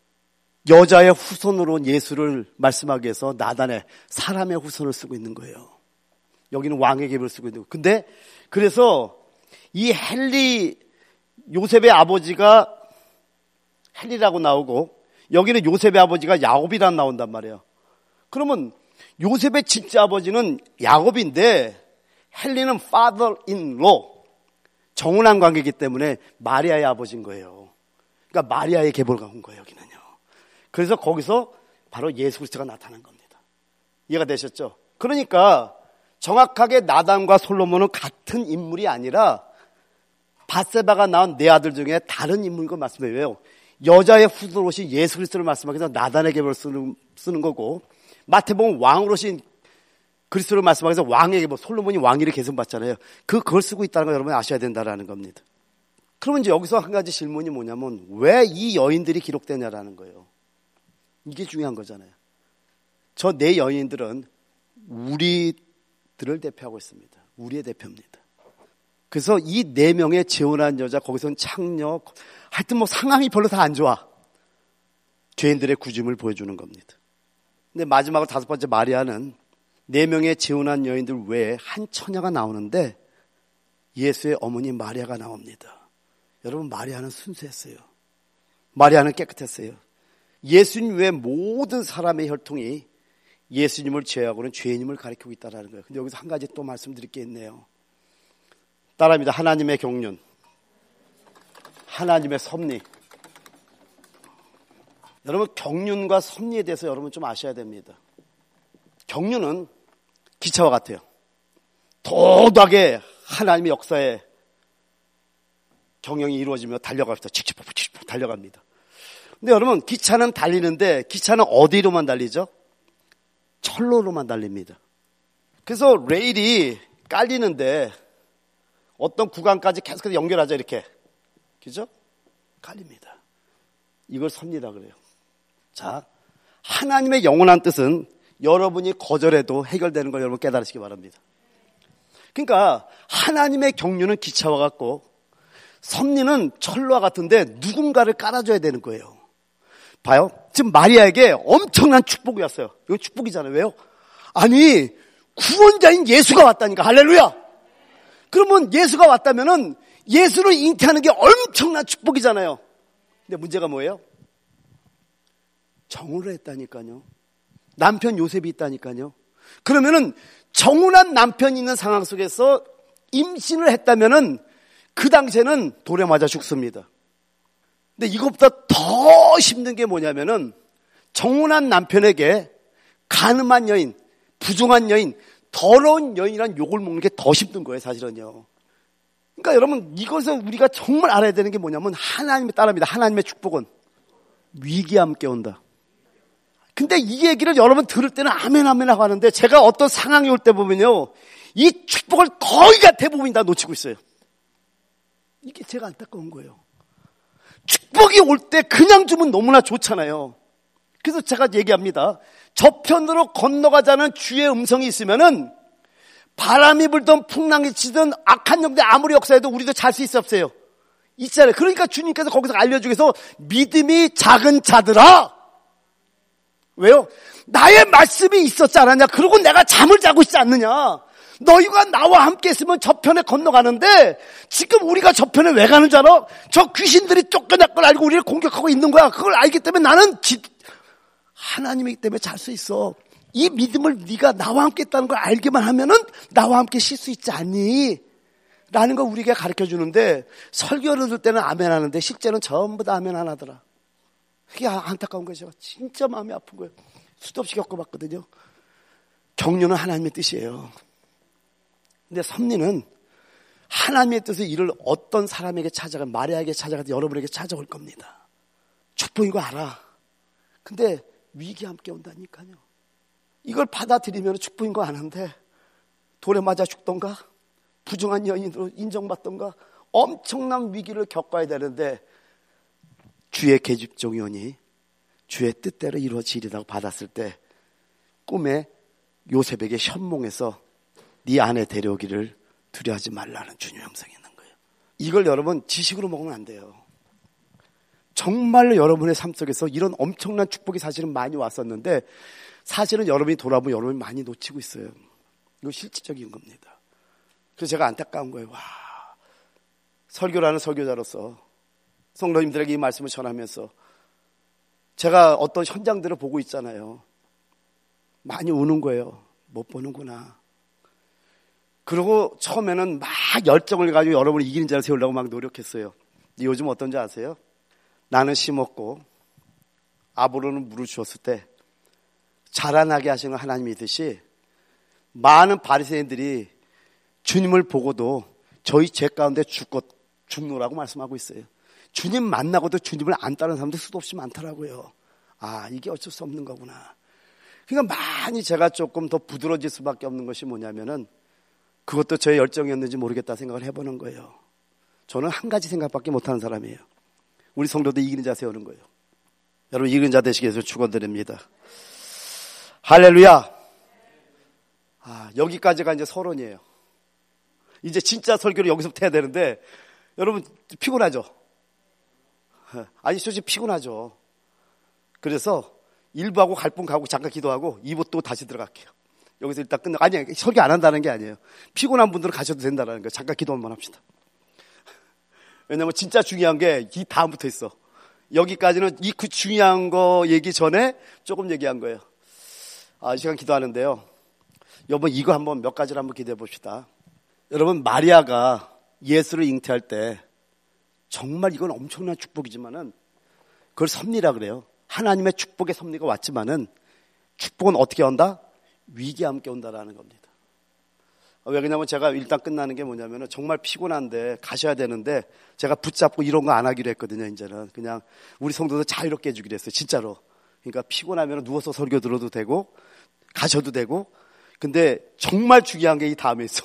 여자의 후손으로 온 예수를 말씀하기 위해서 나단의 사람의 후손을 쓰고 있는 거예요. 여기는 왕의 계보를 쓰고 있는 거예요. 근데 그래서 이 헨리, 요셉의 아버지가 헨리라고 나오고 여기는 요셉의 아버지가 야곱이라고 나온단 말이에요. 그러면 요셉의 진짜 아버지는 야곱인데 헨리는 father-in-law, 정혼한 관계이기 때문에 마리아의 아버지인 거예요. 그러니까 마리아의 계보가 온 거예요, 여기는요. 그래서 거기서 바로 예수 그리스도가 나타난 겁니다. 이해가 되셨죠? 그러니까 정확하게 나단과 솔로몬은 같은 인물이 아니라 밧세바가 낳은 네 아들 중에 다른 인물인 걸 말씀해요. 여자의 후손으로신 예수 그리스도를 말씀하기 위해서 나단에게 쓰는 거고, 마태복음 왕으로신 그리스도를 말씀하기 위해서 왕에게, 솔로몬이 왕위를 계속 받잖아요. 그걸 쓰고 있다는 걸 여러분이 아셔야 된다는 겁니다. 그러면 이제 여기서 한 가지 질문이 뭐냐면, 왜 이 여인들이 기록되냐라는 거예요. 이게 중요한 거잖아요. 저 네 여인들은 우리들을 대표하고 있습니다. 우리의 대표입니다. 그래서 이 네 명의 재혼한 여자, 거기서는 창녀, 하여튼 상황이 별로 다 안 좋아. 죄인들의 구짐을 보여주는 겁니다. 근데 마지막으로 다섯 번째 마리아는 네 명의 재혼한 여인들 외에 한 처녀가 나오는데 예수의 어머니 마리아가 나옵니다. 여러분, 마리아는 순수했어요. 마리아는 깨끗했어요. 예수님 외 모든 사람의 혈통이 예수님을 제외하고는 죄인임을 가리키고 있다는 거예요. 근데 여기서 한 가지 또 말씀드릴 게 있네요. 따라합니다. 하나님의 경륜, 하나님의 섭리. 여러분, 경륜과 섭리에 대해서 여러분 좀 아셔야 됩니다. 경륜은 기차와 같아요. 도도하게 하나님의 역사에 경영이 이루어지며 달려갑니다. 칙칙폭 달려갑니다. 근데 여러분, 기차는 달리는데 기차는 어디로만 달리죠? 철로로만 달립니다. 그래서 레일이 깔리는데 어떤 구간까지 계속해서 연결하죠, 이렇게. 그죠? 깔립니다. 이걸 섭리라 그래요. 자, 하나님의 영원한 뜻은 여러분이 거절해도 해결되는 걸 여러분 깨달으시기 바랍니다. 그러니까 하나님의 경륜은 기차와 같고 섭리는 철로와 같은데 누군가를 깔아줘야 되는 거예요. 봐요. 지금 마리아에게 엄청난 축복이 왔어요. 이거 축복이잖아요. 왜요? 아니, 구원자인 예수가 왔다니까. 할렐루야. 그러면 예수가 왔다면은 예수를 잉태하는 게 엄청난 축복이잖아요. 근데 문제가 뭐예요? 정혼을 했다니까요. 남편 요셉이 있다니까요. 그러면은 정혼한 남편이 있는 상황 속에서 임신을 했다면은 그 당시에는 돌에 맞아 죽습니다. 근데 이것보다 더 힘든 게 뭐냐면은 정혼한 남편에게 간음한 여인, 부정한 여인, 더러운 여인이란 욕을 먹는 게 더 힘든 거예요, 사실은요. 그러니까 여러분, 이것을 우리가 정말 알아야 되는 게 뭐냐면 하나님의 따릅니다. 하나님의 축복은 위기와 함께 온다. 근데 이 얘기를 여러분 들을 때는 아멘 아멘 하고 하는데 제가 어떤 상황이 올 때 보면요, 이 축복을 거의 다 대부분이 다 놓치고 있어요. 이게 제가 안타까운 거예요. 축복이 올 때 그냥 주면 너무나 좋잖아요. 그래서 제가 얘기합니다. 저편으로 건너가자는 주의 음성이 있으면은 바람이 불든 풍랑이 치든 악한 영들 아무리 역사해도 우리도 잘 수 있었어요. 있잖아요. 그러니까 주님께서 거기서 알려주기 위해서 믿음이 작은 자들아. 왜요? 나의 말씀이 있었지 않았냐? 그러고 내가 잠을 자고 있지 않느냐? 너희가 나와 함께 있으면 저편에 건너가는데 지금 우리가 저편에 왜 가는 줄 알아? 저 귀신들이 쫓겨날 걸 알고 우리를 공격하고 있는 거야. 그걸 알기 때문에 나는 하나님이기 때문에 잘 수 있어. 이 믿음을 네가 나와 함께 있다는 걸 알기만 하면은 나와 함께 쉴 수 있지 않니? 라는 걸 우리에게 가르쳐 주는데 설교를 들을 때는 아멘 하는데 실제는 전부 다 아멘 안 하더라. 그게 안타까운 거예요. 제가 진짜 마음이 아픈 거예요. 수도 없이 겪어봤거든요. 경륜은 하나님의 뜻이에요. 근데 섭리는 하나님의 뜻을 이룰 어떤 사람에게 찾아가, 마리아에게 찾아가서 여러분에게 찾아올 겁니다. 축복인 거 알아. 근데 위기 함께 온다니까요. 이걸 받아들이면 축복인 거 아는데 돌에 맞아 죽던가 부정한 여인으로 인정받던가 엄청난 위기를 겪어야 되는데 주의 계집종이 오니 주의 뜻대로 이루어지리라고 받았을 때 꿈에 요셉에게 현몽에서 네 아내 데려오기를 두려워하지 말라는 주님의 음성이 있는 거예요. 이걸 여러분 지식으로 먹으면 안 돼요. 정말로 여러분의 삶 속에서 이런 엄청난 축복이 사실은 많이 왔었는데 사실은 여러분이 돌아보면 여러분이 많이 놓치고 있어요. 이거 실질적인 겁니다. 그래서 제가 안타까운 거예요. 와, 설교라는 설교자로서 성도님들에게 이 말씀을 전하면서 제가 어떤 현장들을 보고 있잖아요. 많이 우는 거예요. 못 보는구나. 그리고 처음에는 막 열정을 가지고 여러분을 이기는 자를 세우려고 막 노력했어요. 근데 요즘 어떤지 아세요? 나는 심었고 아브로는 물을 주었을 때 자라나게 하시는 하나님이듯이 많은 바리새인들이 주님을 보고도 저희 죄 가운데 죽노라고 말씀하고 있어요. 주님 만나고도 주님을 안 따르는 사람들 수도 없이 많더라고요. 아, 이게 어쩔 수 없는 거구나. 그러니까 많이 제가 조금 더 부드러워질 수밖에 없는 것이 뭐냐면은 그것도 저의 열정이었는지 모르겠다 생각을 해보는 거예요. 저는 한 가지 생각밖에 못하는 사람이에요. 우리 성도도 이기는 자 세우는 거예요. 여러분 이기는 자 되시기 위해서 축원드립니다. 할렐루야. 아, 여기까지가 이제 서론이에요. 이제 진짜 설교를 여기서부터 해야 되는데 여러분 피곤하죠? 아니 솔직히 피곤하죠. 그래서 1부하고 갈 분 가고 잠깐 기도하고 2부 또 다시 들어갈게요. 여기서 일단 끝나. 아니 설교 안 한다는 게 아니에요. 피곤한 분들은 가셔도 된다는 거예요. 잠깐 기도 한번 합시다. 왜냐면 진짜 중요한 게 이 다음부터 있어. 여기까지는 이 그 중요한 거 얘기 전에 조금 얘기한 거예요. 아, 이 시간 기도하는데요. 여러분 이거 한번 몇 가지를 한번 기대해 봅시다. 여러분 마리아가 예수를 잉태할 때 정말 이건 엄청난 축복이지만은 그걸 섭리라 그래요. 하나님의 축복의 섭리가 왔지만은 축복은 어떻게 온다? 위기와 함께 온다라는 겁니다. 왜 그러냐면 제가 일단 끝나는 게 뭐냐면은 정말 피곤한데 가셔야 되는데 제가 붙잡고 이런 거 안 하기로 했거든요. 이제는 그냥 우리 성도들 자유롭게 해주기로 했어요. 진짜로. 그러니까 피곤하면 누워서 설교 들어도 되고 가셔도 되고 근데 정말 중요한 게 이 다음에 있어.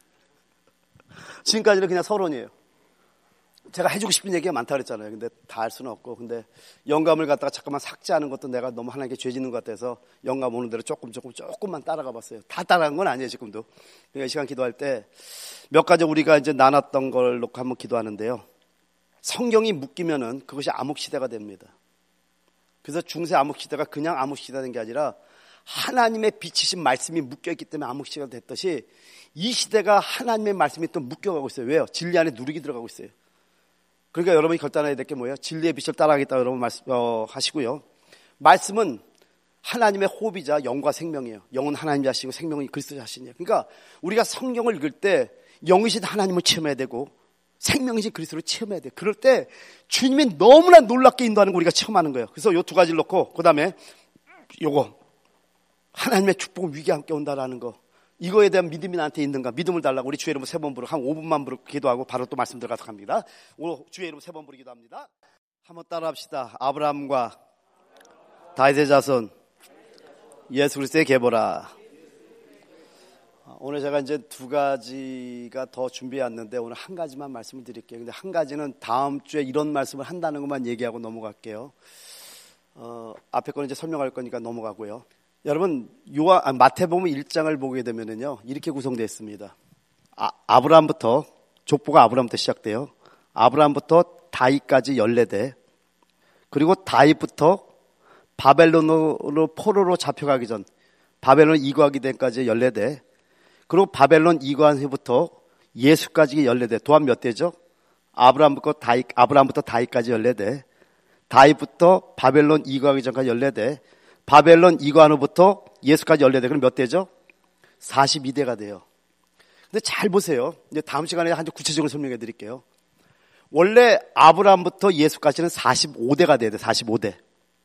지금까지는 그냥 서론이에요. 제가 해주고 싶은 얘기가 많다 그랬잖아요. 근데 다 할 수는 없고. 근데 영감을 갖다가 잠깐만 삭제하는 것도 내가 너무 하나님께 죄 짓는 것 같아서 영감 오는 대로 조금만 따라가 봤어요. 다 따라간 건 아니에요, 지금도. 그러니까 이 시간 기도할 때 몇 가지 우리가 이제 나눴던 걸 놓고 한번 기도하는데요. 성경이 묶이면은 그것이 암흑시대가 됩니다. 그래서 중세 암흑시대가 그냥 암흑시대가 된 게 아니라 하나님의 비치신 말씀이 묶여있기 때문에 암흑시대가 됐듯이 이 시대가 하나님의 말씀이 또 묶여가고 있어요. 왜요? 진리 안에 누룩이 들어가고 있어요. 그러니까 여러분이 결단해야 될 게 뭐예요? 진리의 빛을 따라가겠다고 여러분 하시고요. 말씀은 하나님의 호흡이자 영과 생명이에요. 영은 하나님 자신이고 생명은 그리스도 자신이에요. 그러니까 우리가 성경을 읽을 때 영이신 하나님을 체험해야 되고 생명이신 그리스도를 체험해야 돼요. 그럴 때 주님이 너무나 놀랍게 인도하는 거 우리가 체험하는 거예요. 그래서 요 두 가지를 놓고 그 다음에 요거 하나님의 축복은 위기와 함께 온다라는 거. 이거에 대한 믿음이 나한테 있는가? 믿음을 달라고 우리 주의 이름 3번 부르고 한 5분만 부르고 기도하고 바로 또 말씀 들어가서 갑니다. 오늘 주의 이름 3번 부르기도 합니다. 한번 따라 합시다. 아브라함과 다윗의 자손 예수 그리스도의 계보라. 오늘 제가 이제 두 가지가 더 준비해 왔는데 오늘 한 가지만 말씀을 드릴게요. 근데 한 가지는 다음 주에 이런 말씀을 한다는 것만 얘기하고 넘어갈게요. 앞에 거는 이제 설명할 거니까 넘어가고요. 여러분 마태복음 1장을 보게 되면은요 이렇게 구성되어 있습니다. 아브라함부터 족보가 아브라함부터 시작돼요. 아브라함부터 다윗까지 14대 그리고 다윗부터 바벨론으로 포로로 잡혀가기 전 바벨론 이거하기 전까지 14대 그리고 바벨론 이거한 후부터 예수까지 14대 또한 몇 대죠? 아브라함부터 다윗까지 14대 다윗부터 바벨론 이거하기 전까지 14대 바벨론 이거한 후부터 예수까지 14대 그럼 몇 대죠? 42대가 돼요. 근데 잘 보세요. 이제 다음 시간에 한 좀 구체적으로 설명해 드릴게요. 원래 아브라함부터 예수까지는 45대가 돼야 돼. 45대.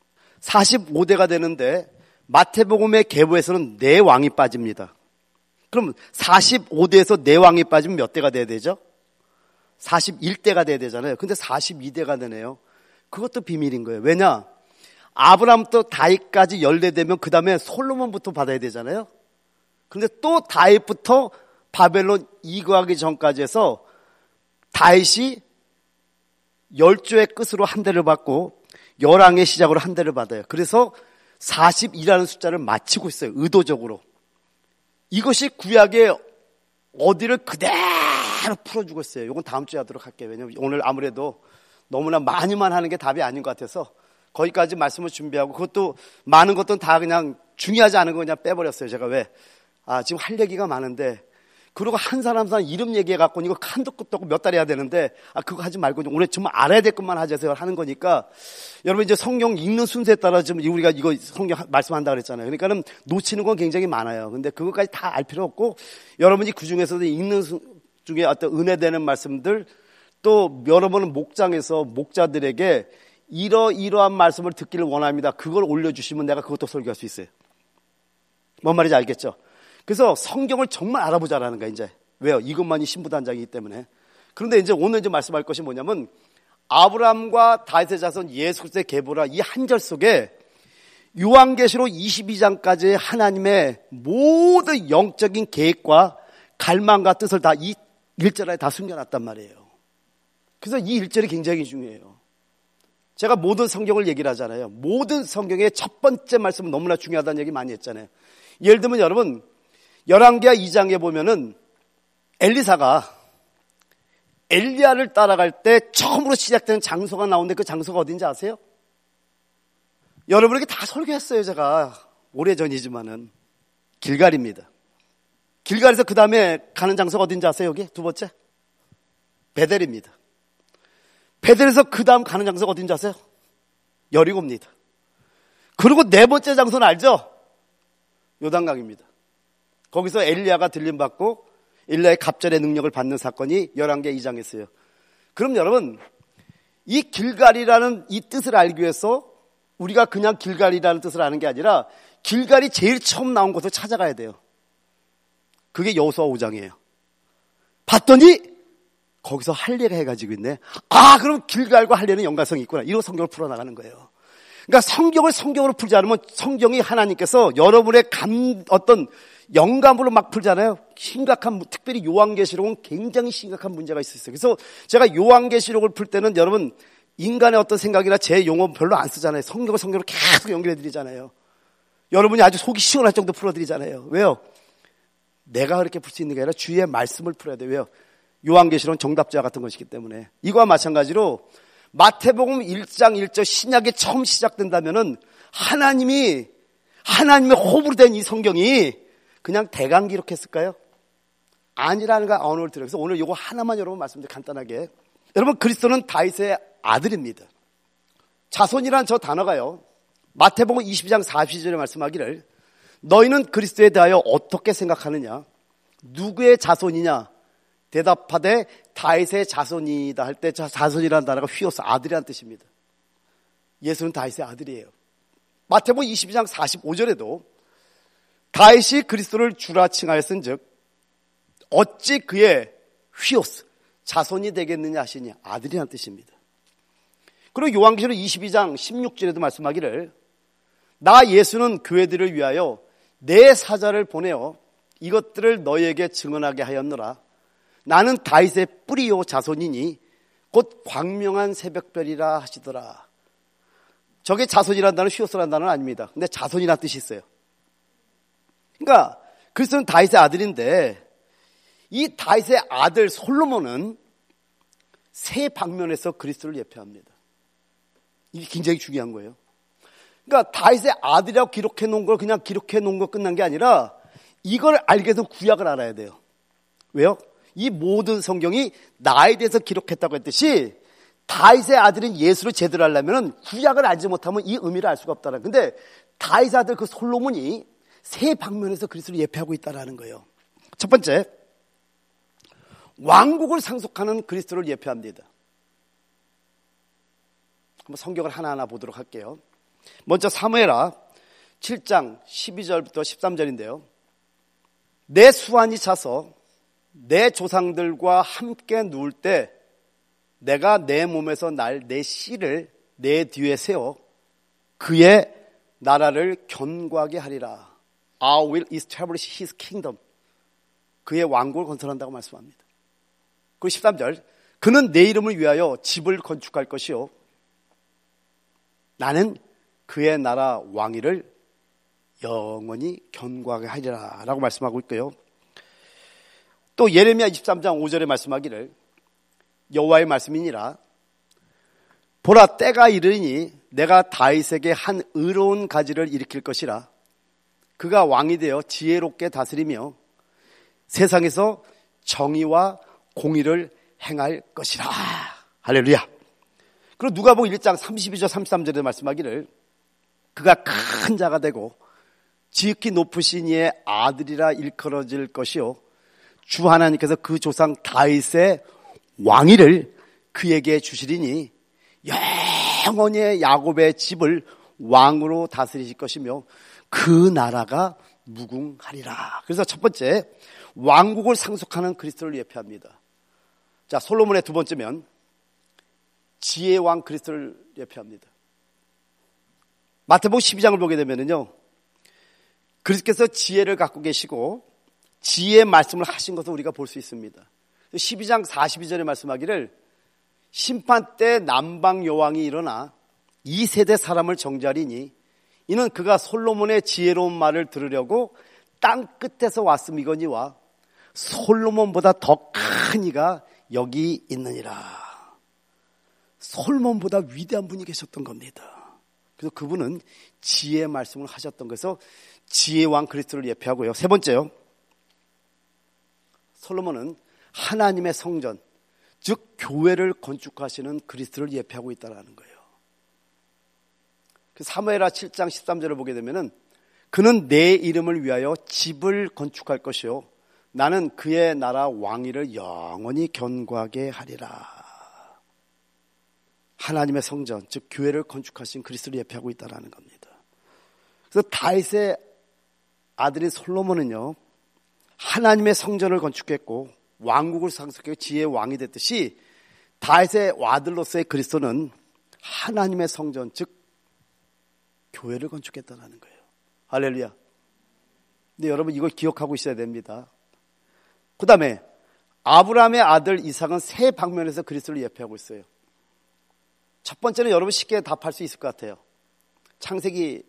45대가 되는데 마태복음의 계보에서는 4왕이 빠집니다. 그럼 45대에서 4왕이 빠지면 몇 대가 돼야 되죠? 41대가 돼야 되잖아요. 근데 42대가 되네요. 그것도 비밀인 거예요. 왜냐? 아브라함부터 다윗까지 14대면 그 다음에 솔로몬부터 받아야 되잖아요. 그런데 또 다윗부터 바벨론 이거하기 전까지 해서 다윗이 10조의 끝으로 한 대를 받고 열왕의 시작으로 한 대를 받아요. 그래서 42라는 숫자를 맞추고 있어요. 의도적으로. 이것이 구약의 어디를 그대로 풀어주고 있어요. 이건 다음 주에 하도록 할게요. 왜냐하면 오늘 아무래도 너무나 많이만 하는 게 답이 아닌 것 같아서 거기까지 말씀을 준비하고 그것도 많은 것들은 다 그냥 중요하지 않은 거 그냥 빼버렸어요. 제가 왜? 지금 할 얘기가 많은데 그리고 한 사람 이름 얘기해갖고 이거 한도 끝도 없고 몇 달 해야 되는데 그거 하지 말고 오늘 정말 알아야 될 것만 하자세요 하는 거니까 여러분 이제 성경 읽는 순서에 따라 지금 우리가 이거 성경 말씀한다 그랬잖아요. 그러니까는 놓치는 건 굉장히 많아요. 근데 그것까지 다 알 필요 없고 여러분이 그 중에서도 읽는 중에 어떤 은혜되는 말씀들 또 여러분은 목장에서 목자들에게 이러한 말씀을 듣기를 원합니다. 그걸 올려주시면 내가 그것도 설교할 수 있어요. 뭔 말인지 알겠죠? 그래서 성경을 정말 알아보자라는 거야, 이제. 왜요? 이것만이 신부단장이기 때문에. 그런데 이제 오늘 이제 말씀할 것이 뭐냐면, 아브라함과 다윗의 자손 예수 그리스도의 계보라 이 한 절 속에 요한계시록 22장까지의 하나님의 모든 영적인 계획과 갈망과 뜻을 다 이 1절에 다 숨겨놨단 말이에요. 그래서 이 1절이 굉장히 중요해요. 제가 모든 성경을 얘기를 하잖아요. 모든 성경의 첫 번째 말씀은 너무나 중요하다는 얘기 많이 했잖아요. 예를 들면 여러분, 열왕기하 2장에 보면은 엘리사가 엘리야를 따라갈 때 처음으로 시작되는 장소가 나오는데 그 장소가 어딘지 아세요? 여러분에게 다 설교했어요, 제가. 오래전이지만은. 길갈입니다. 길갈에서 그 다음에 가는 장소가 어딘지 아세요, 여기? 두 번째? 베델입니다. 베델에서 그 다음 가는 장소가 어딘지 아세요? 여리고입니다. 그리고 네 번째 장소는 알죠? 요단강입니다. 거기서 엘리야가 들림받고 엘리야의 갑절의 능력을 받는 사건이 열왕기하 2장에 있어요. 그럼 여러분, 이 길갈이라는 이 뜻을 알기 위해서 우리가 그냥 길갈이라는 뜻을 아는 게 아니라 길갈이 제일 처음 나온 곳을 찾아가야 돼요. 그게 여호수아 5장이에요. 봤더니 거기서 할례가 해가지고 있네. 아, 그럼 길갈과 할례는 연관성이 있구나. 이러고 성경을 풀어나가는 거예요. 그러니까 성경을 성경으로 풀지 않으면 성경이 하나님께서 여러분의 어떤 영감으로 막 풀잖아요. 심각한, 특별히 요한계시록은 굉장히 심각한 문제가 있을 수 있어요. 그래서 제가 요한계시록을 풀 때는 여러분 인간의 어떤 생각이나 제 용어 별로 안 쓰잖아요. 성경을 성경으로 계속 연결해 드리잖아요. 여러분이 아주 속이 시원할 정도 풀어드리잖아요. 왜요? 내가 그렇게 풀 수 있는 게 아니라 주의 말씀을 풀어야 돼요. 왜요? 요한계시록은 정답자 같은 것이기 때문에. 이거와 마찬가지로 마태복음 1장 1절 신약이 처음 시작된다면은 하나님의 호흡으로 된 이 성경이 그냥 대강 기록했을까요? 아니라는 걸 오늘 들어요. 그래서 오늘 이거 하나만 여러분 말씀드릴게요. 간단하게. 여러분, 그리스도는 다윗의 아들입니다. 자손이란 저 단어가요, 마태복음 22장 42절에 말씀하기를 너희는 그리스도에 대하여 어떻게 생각하느냐? 누구의 자손이냐? 대답하되 다윗의 자손이다 할 때 자손이라는 단어가 휘어서 아들이라는 뜻입니다. 예수는 다윗의 아들이에요. 마태복음 22장 45절에도 다윗이 그리스도를 주라 칭하였은즉 어찌 그의 휘오스 자손이 되겠느냐 하시니 아들이라는 뜻입니다. 그리고 요한계시록 22장 16절에도 말씀하기를 나 예수는 교회들을 위하여 내 사자를 보내어 이것들을 너희에게 증언하게 하였노라. 나는 다윗의 뿌리요 자손이니 곧 광명한 새벽별이라 하시더라. 저게 자손이라는 단어는 휘오스라는 단어는 아닙니다. 근데 자손이라는 뜻이 있어요. 그러니까 그리스도는 다윗의 아들인데 이 다윗의 아들 솔로몬은 세 방면에서 그리스도를 예표합니다. 이게 굉장히 중요한 거예요. 그러니까 다윗의 아들이라고 기록해 놓은 걸 그냥 기록해 놓은 거 끝난 게 아니라 이걸 알기 위해서 구약을 알아야 돼요. 왜요? 이 모든 성경이 나에 대해서 기록했다고 했듯이 다윗의 아들인 예수를 제대로 하려면 구약을 알지 못하면 이 의미를 알 수가 없다는. 근데 다윗의 아들 그 솔로몬이 세 방면에서 그리스도를 예표하고 있다는 거예요. 첫 번째, 왕국을 상속하는 그리스도를 예표합니다. 한번 성경을 하나하나 보도록 할게요. 먼저 사무엘하 7장 12절부터 13절인데요. 내 수완이 차서 내 조상들과 함께 누울 때 내가 내 몸에서 날 내 씨를 내 뒤에 세워 그의 나라를 견고하게 하리라. I will establish his kingdom. 그의 왕국을 건설한다고 말씀합니다. 그리고 13절 그는 내 이름을 위하여 집을 건축할 것이요 나는 그의 나라 왕위를 영원히 견고하게 하리라 라고 말씀하고 있고요. 또 예레미야 23장 5절에 말씀하기를 여호와의 말씀이니라 보라 때가 이르니 내가 다윗에게 한 의로운 가지를 일으킬 것이라 그가 왕이 되어 지혜롭게 다스리며 세상에서 정의와 공의를 행할 것이라. 할렐루야. 그리고 누가복음 1장 32절 33절에 말씀하기를 그가 큰 자가 되고 지극히 높으신 이의 아들이라 일컬어질 것이요 주 하나님께서 그 조상 다윗의 왕위를 그에게 주시리니 영원히 야곱의 집을 왕으로 다스리실 것이며 그 나라가 무궁하리라. 그래서 첫 번째, 왕국을 상속하는 그리스도를 예표합니다. 자, 솔로몬의 두 번째면 지혜의 왕 그리스도를 예표합니다. 마태복음 12장을 보게 되면은요, 그리스도께서 지혜를 갖고 계시고 지혜의 말씀을 하신 것을 우리가 볼 수 있습니다. 12장 42절에 말씀하기를 심판 때 남방 여왕이 일어나 이 세대 사람을 정죄하리니 이는 그가 솔로몬의 지혜로운 말을 들으려고 땅 끝에서 왔음이거니와 솔로몬보다 더 큰 이가 여기 있느니라. 솔로몬보다 위대한 분이 계셨던 겁니다. 그래서 그분은 지혜의 말씀을 하셨던 것에서 지혜의 왕 그리스도를 예표하고요. 세 번째요, 솔로몬은 하나님의 성전, 즉 교회를 건축하시는 그리스도를 예표하고 있다는 거예요. 그 사무엘하 7장 13절을 보게 되면은 그는 내 이름을 위하여 집을 건축할 것이요 나는 그의 나라 왕위를 영원히 견고하게 하리라. 하나님의 성전, 즉 교회를 건축하신 그리스도를 예표하고 있다는 겁니다. 그래서 다윗의 아들인 솔로몬은요, 하나님의 성전을 건축했고 왕국을 상속하고 지혜의 왕이 됐듯이 다윗의 아들로서의 그리스도는 하나님의 성전, 즉 교회를 건축했다는 거예요. 할렐루야. 근데 여러분 이걸 기억하고 있어야 됩니다. 그 다음에 아브라함의 아들 이삭은 세 방면에서 그리스도를 예표하고 있어요. 첫 번째는 여러분 쉽게 답할 수 있을 것 같아요. 창세기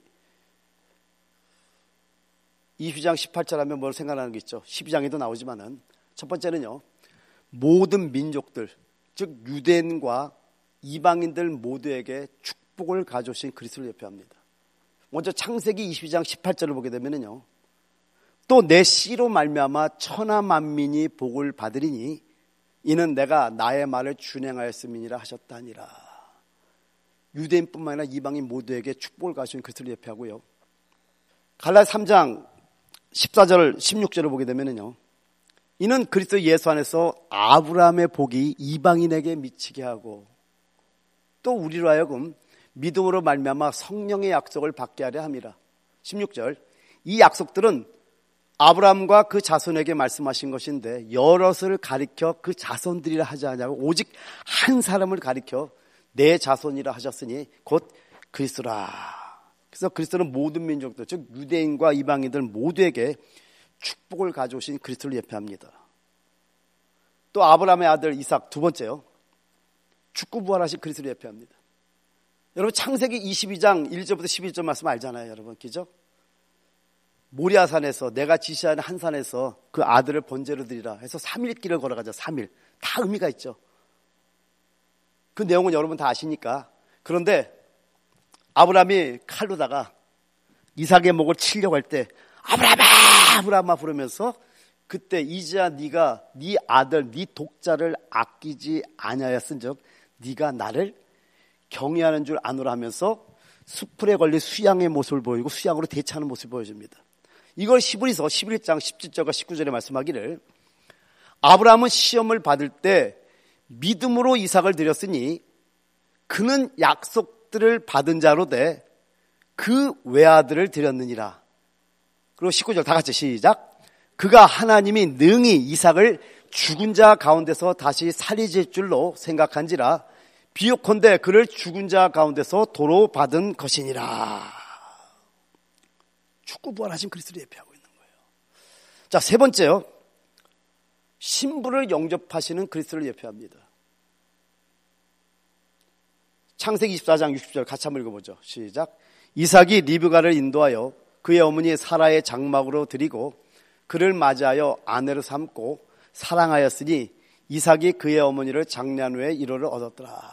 20장 18절 하면 뭘 생각나는 게 있죠. 12장에도 나오지만은 첫 번째는요, 모든 민족들, 즉 유대인과 이방인들 모두에게 축복을 가져오신 그리스도를 예표합니다. 먼저 창세기 22장 18절을 보게 되면은요, 또 내 씨로 말미암아 천하 만민이 복을 받으리니 이는 내가 나의 말을 준행하였음이니라 하셨다니라. 유대인뿐만 아니라 이방인 모두에게 축복을 가져오신 그리스도를 예표하고요. 갈라디아 3장 14절 16절을 보게 되면은요, 이는 그리스도 예수 안에서 아브라함의 복이 이방인에게 미치게 하고 또 우리로 하여금 믿음으로 말미암아 성령의 약속을 받게 하려 함이라. 16절, 이 약속들은 아브라함과 그 자손에게 말씀하신 것인데 여럿을 가리켜 그 자손들이라 하지 않냐고 오직 한 사람을 가리켜 내 자손이라 하셨으니 곧 그리스도라. 그래서 그리스도는 모든 민족들, 즉 유대인과 이방인들 모두에게 축복을 가져오신 그리스도를 예표합니다. 또 아브라함의 아들 이삭 두 번째요, 죽고 부활하신 그리스도를 예표합니다. 여러분 창세기 22장 1절부터 11절 말씀 알잖아요. 여러분 그죠? 모리아산에서 내가 지시하는 한 산에서 그 아들을 번제로 드리라 해서 3일 길을 걸어가죠. 3일. 다 의미가 있죠. 그 내용은 여러분 다 아시니까. 그런데 아브라함이 칼로다가 이삭의 목을 치려고 할 때 아브라함아 아브라함아 부르면서 그때 이제야 네가 네 아들 네 독자를 아끼지 아니하였은즉 네가 나를 경외하는 줄 아노라 하면서 수풀에 걸린 수양의 모습을 보이고 수양으로 대처하는 모습을 보여줍니다. 이걸 히브리서 11장 17절과 19절에 말씀하기를 아브라함은 시험을 받을 때 믿음으로 이삭을 드렸으니 그는 약속들을 받은 자로 돼 그 외아들을 드렸느니라. 그리고 19절 다 같이 시작. 그가 하나님이 능히 이삭을 죽은 자 가운데서 다시 살리실 줄로 생각한지라 비옥컨대 그를 죽은 자 가운데서 도로 받은 것이니라. 죽고 부활하신 그리스도를 예표하고 있는 거예요. 자, 세 번째요, 신부를 영접하시는 그리스도를 예표합니다. 창세기 24장 60절 같이 한번 읽어보죠. 시작. 이삭이 리브가를 인도하여 그의 어머니 사라의 장막으로 드리고 그를 맞이하여 아내로 삼고 사랑하였으니 이삭이 그의 어머니를 장난 후에 1호를 얻었더라.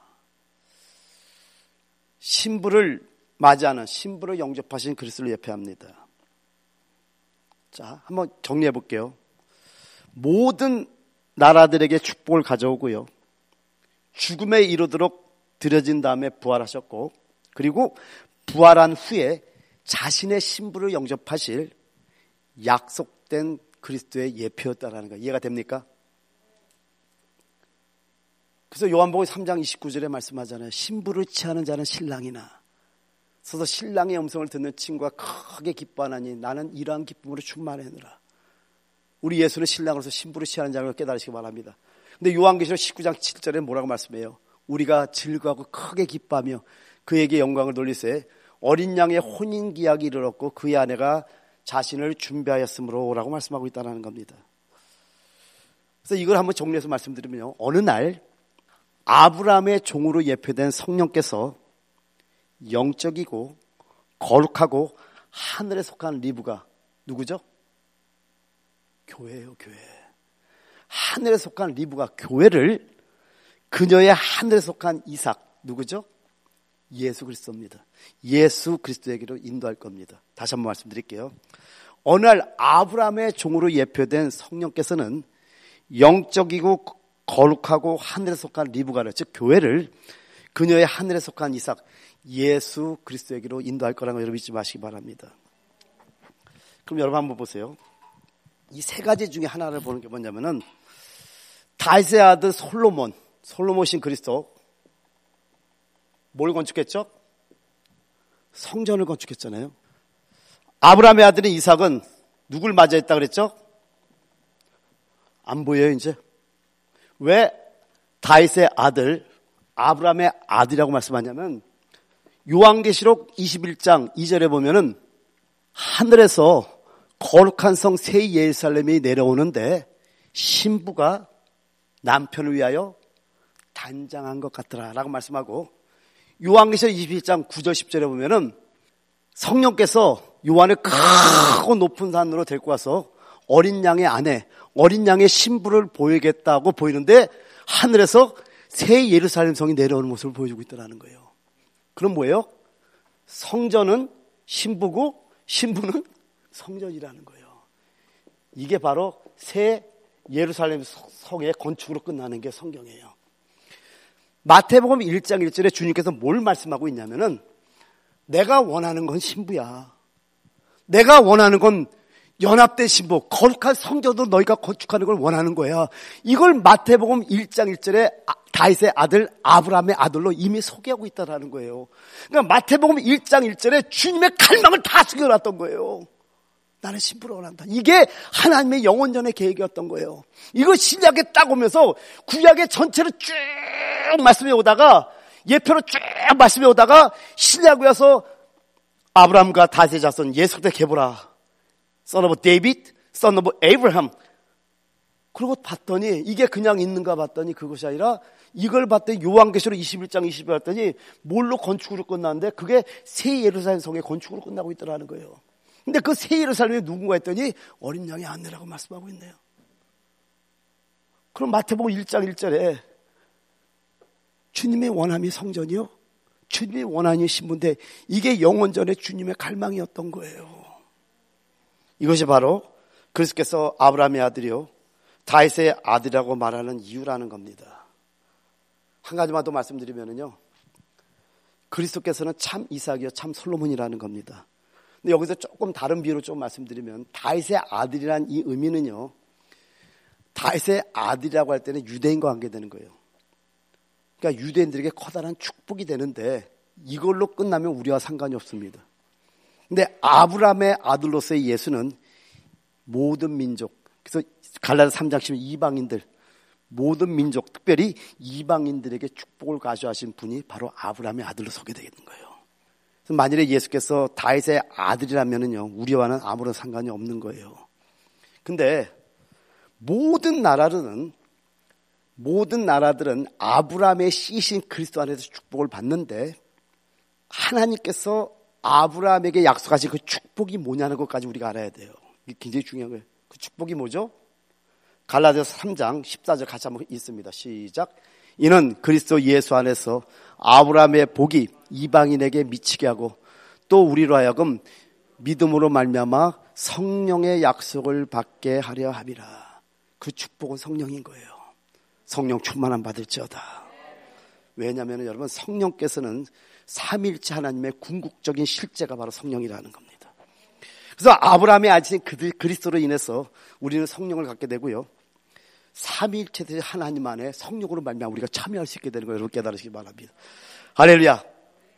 신부를 맞이하는, 신부를 영접하신 그리스도를 예표합니다. 자, 한번 정리해 볼게요. 모든 나라들에게 축복을 가져오고요, 죽음에 이르도록 드려진 다음에 부활하셨고, 그리고 부활한 후에 자신의 신부를 영접하실 약속된 그리스도의 예표였다라는 거 이해가 됩니까? 그래서 요한복음 3장 29절에 말씀하잖아요. 신부를 취하는 자는 신랑이나 서서 신랑의 음성을 듣는 친구가 크게 기뻐하나니 나는 이러한 기쁨으로 충만하느라. 우리 예수는 신랑으로서 신부를 취하는 자를 깨달으시기 바랍니다. 근데 요한계시록 19장 7절에 뭐라고 말씀해요? 우리가 즐거워하고 크게 기뻐하며 그에게 영광을 돌리세 어린 양의 혼인기약이 이르렀고 그의 아내가 자신을 준비하였으므로 라고 말씀하고 있다는 겁니다. 그래서 이걸 한번 정리해서 말씀드리면요. 어느 날 아브라함의 종으로 예표된 성령께서 영적이고 거룩하고 하늘에 속한 리브가 누구죠? 교회예요, 교회. 하늘에 속한 리브가 교회를 그녀의 하늘에 속한 이삭, 누구죠? 예수 그리스도입니다. 예수 그리스도에게로 인도할 겁니다. 다시 한번 말씀드릴게요. 어느 날 아브라함의 종으로 예표된 성령께서는 영적이고 거룩하고 하늘에 속한 리브가를, 즉 교회를 그녀의 하늘에 속한 이삭 예수 그리스도에게로 인도할 거라는 거 여러분 잊지 마시기 바랍니다. 그럼 여러분 한번 보세요. 이 세 가지 중에 하나를 보는 게 뭐냐면은 다윗의 아들 솔로몬이신 그리스도 뭘 건축했죠? 성전을 건축했잖아요. 아브라함의 아들인 이삭은 누굴 맞이했다 그랬죠? 안 보여요 이제. 왜 다윗의 아들 아브라함의 아들이라고 말씀하냐면 요한계시록 21장 2절에 보면은 하늘에서 거룩한 성 새 예루살렘이 내려오는데 신부가 남편을 위하여 단장한 것 같더라 라고 말씀하고 요한계시록 21장 9절 10절에 보면은 성령께서 요한을 크고 높은 산으로 데리고 와서 어린 양의 아내, 어린 양의 신부를 보이겠다고 보이는데 하늘에서 새 예루살렘 성이 내려오는 모습을 보여주고 있다는 거예요. 그럼 뭐예요? 성전은 신부고 신부는 성전이라는 거예요. 이게 바로 새 예루살렘 성의 건축으로 끝나는 게 성경이에요. 마태복음 1장 1절에 주님께서 뭘 말씀하고 있냐면은 내가 원하는 건 신부야. 내가 원하는 건 연합된 신부, 거룩한 성전도 너희가 건축하는 걸 원하는 거야. 이걸 마태복음 1장 1절에 다윗의 아들 아브라함의 아들로 이미 소개하고 있다는 거예요. 그러니까 마태복음 1장 1절에 주님의 갈망을 다 숨겨놨던 거예요. 나는 신부를 원한다. 이게 하나님의 영원전의 계획이었던 거예요. 이거 신약에 딱 오면서 구약의 전체를 쭉 말씀해 오다가 예표로 쭉 말씀해 오다가 신약에 와서 아브라함과 다윗의 자손 예수께 계보라. Son of David, Son of Abraham. 그리고 봤더니 이게 그냥 있는가 봤더니 그것이 아니라 이걸 봤더니 요한계시록 21장 20절 봤더니 뭘로 건축으로 끝났는데 그게 새 예루살렘 성의 건축으로 끝나고 있더라는 거예요. 근데 그 새 예루살렘이 누군가 했더니 어린 양의 아내라고 말씀하고 있네요. 그럼 마태복음 1장 1절에 주님의 원함이 성전이요? 주님의 원함이 신부인데 이게 영원전에 주님의 갈망이었던 거예요. 이것이 바로 그리스도께서 아브라함의 아들이요 다윗의 아들이라고 말하는 이유라는 겁니다. 한 가지만 더 말씀드리면요, 그리스도께서는 참 이삭이요 참 솔로몬이라는 겁니다. 근데 여기서 조금 다른 비유로 좀 말씀드리면 다윗의 아들이란 이 의미는요, 다윗의 아들이라고 할 때는 유대인과 관계되는 거예요. 그러니까 유대인들에게 커다란 축복이 되는데 이걸로 끝나면 우리와 상관이 없습니다. 근데 아브라함의 아들로서의 예수는 모든 민족, 그래서 갈라디아 3장 10절 이방인들, 모든 민족, 특별히 이방인들에게 축복을 가져하신 분이 바로 아브라함의 아들로 소개되는 거예요. 그래서 만일에 예수께서 다윗의 아들이라면은요, 우리와는 아무런 상관이 없는 거예요. 근데 모든 나라들은 아브라함의 씨신 그리스도 안에서 축복을 받는데 하나님께서 아브라함에게 약속하신 그 축복이 뭐냐는 것까지 우리가 알아야 돼요. 이게 굉장히 중요한 거예요. 그 축복이 뭐죠? 갈라디아서 3장 14절 같이 한번 읽습니다. 시작. 이는 그리스도 예수 안에서 아브라함의 복이 이방인에게 미치게 하고 또 우리로 하여금 믿음으로 말미암아 성령의 약속을 받게 하려 함이라. 그 축복은 성령인 거예요. 성령 충만함 받을지어다. 왜냐하면 여러분 성령께서는 삼위일체 하나님의 궁극적인 실제가 바로 성령이라는 겁니다. 그래서 아브라함의 아들인 그리스도로 인해서 우리는 성령을 갖게 되고요, 삼위일체 되신 하나님 안에 성령으로 말미암아 우리가 참여할 수 있게 되는 걸 여러분 깨달으시기 바랍니다. 할렐루야.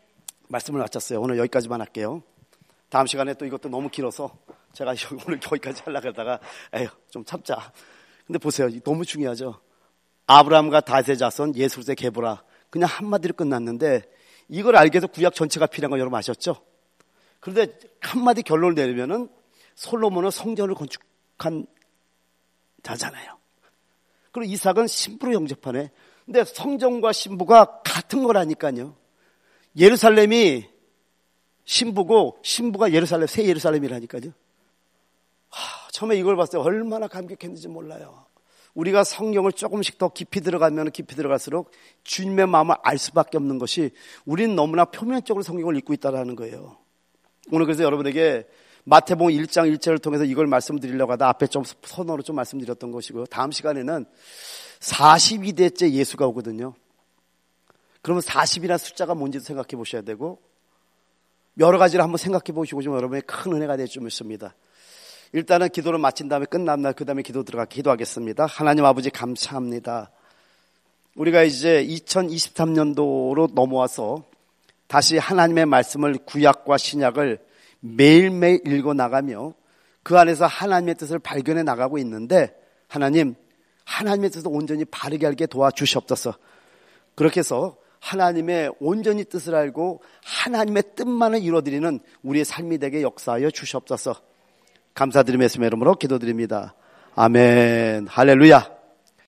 말씀을 마쳤어요. 오늘 여기까지만 할게요. 다음 시간에 또 이것도 너무 길어서 제가 오늘 여기까지 하려고 하다가 에휴 좀 참자. 근데 보세요. 너무 중요하죠. 아브라함과 다윗의 자손 예수의 계보라. 그냥 한마디로 끝났는데 이걸 알기 위해서 구약 전체가 필요한 거 여러분 아셨죠? 그런데 한마디 결론을 내리면은 솔로몬은 성전을 건축한 자잖아요. 그리고 이삭은 신부로 영접하네. 근데 성전과 신부가 같은 거라니까요. 예루살렘이 신부고 신부가 예루살렘, 새 예루살렘이라니까요. 처음에 이걸 봤을 때 얼마나 감격했는지 몰라요. 우리가 성경을 조금씩 더 깊이 들어가면 깊이 들어갈수록 주님의 마음을 알 수밖에 없는 것이 우리는 너무나 표면적으로 성경을 읽고 있다는 거예요. 오늘 그래서 여러분에게 마태복음 1장 1절을 통해서 이걸 말씀드리려고 하다 앞에 좀 선언으로 좀 말씀드렸던 것이고요. 다음 시간에는 42대째 예수가 오거든요. 그러면 40이라는 숫자가 뭔지도 생각해 보셔야 되고 여러 가지를 한번 생각해 보시고 좀 여러분의 큰 은혜가 될 줄 믿습니다. 일단은 기도를 마친 다음에 끝난 날 그 다음에 기도하겠습니다. 하나님 아버지 감사합니다. 우리가 이제 2023년도로 넘어와서 다시 하나님의 말씀을 구약과 신약을 매일매일 읽어 나가며 그 안에서 하나님의 뜻을 발견해 나가고 있는데 하나님의 뜻을 온전히 바르게 알게 도와주시옵소서. 그렇게 해서 하나님의 온전히 뜻을 알고 하나님의 뜻만을 이루어드리는 우리의 삶이 되게 역사하여 주시옵소서. 감사드리며 예수님의 이름으로 기도드립니다. 아멘. 할렐루야.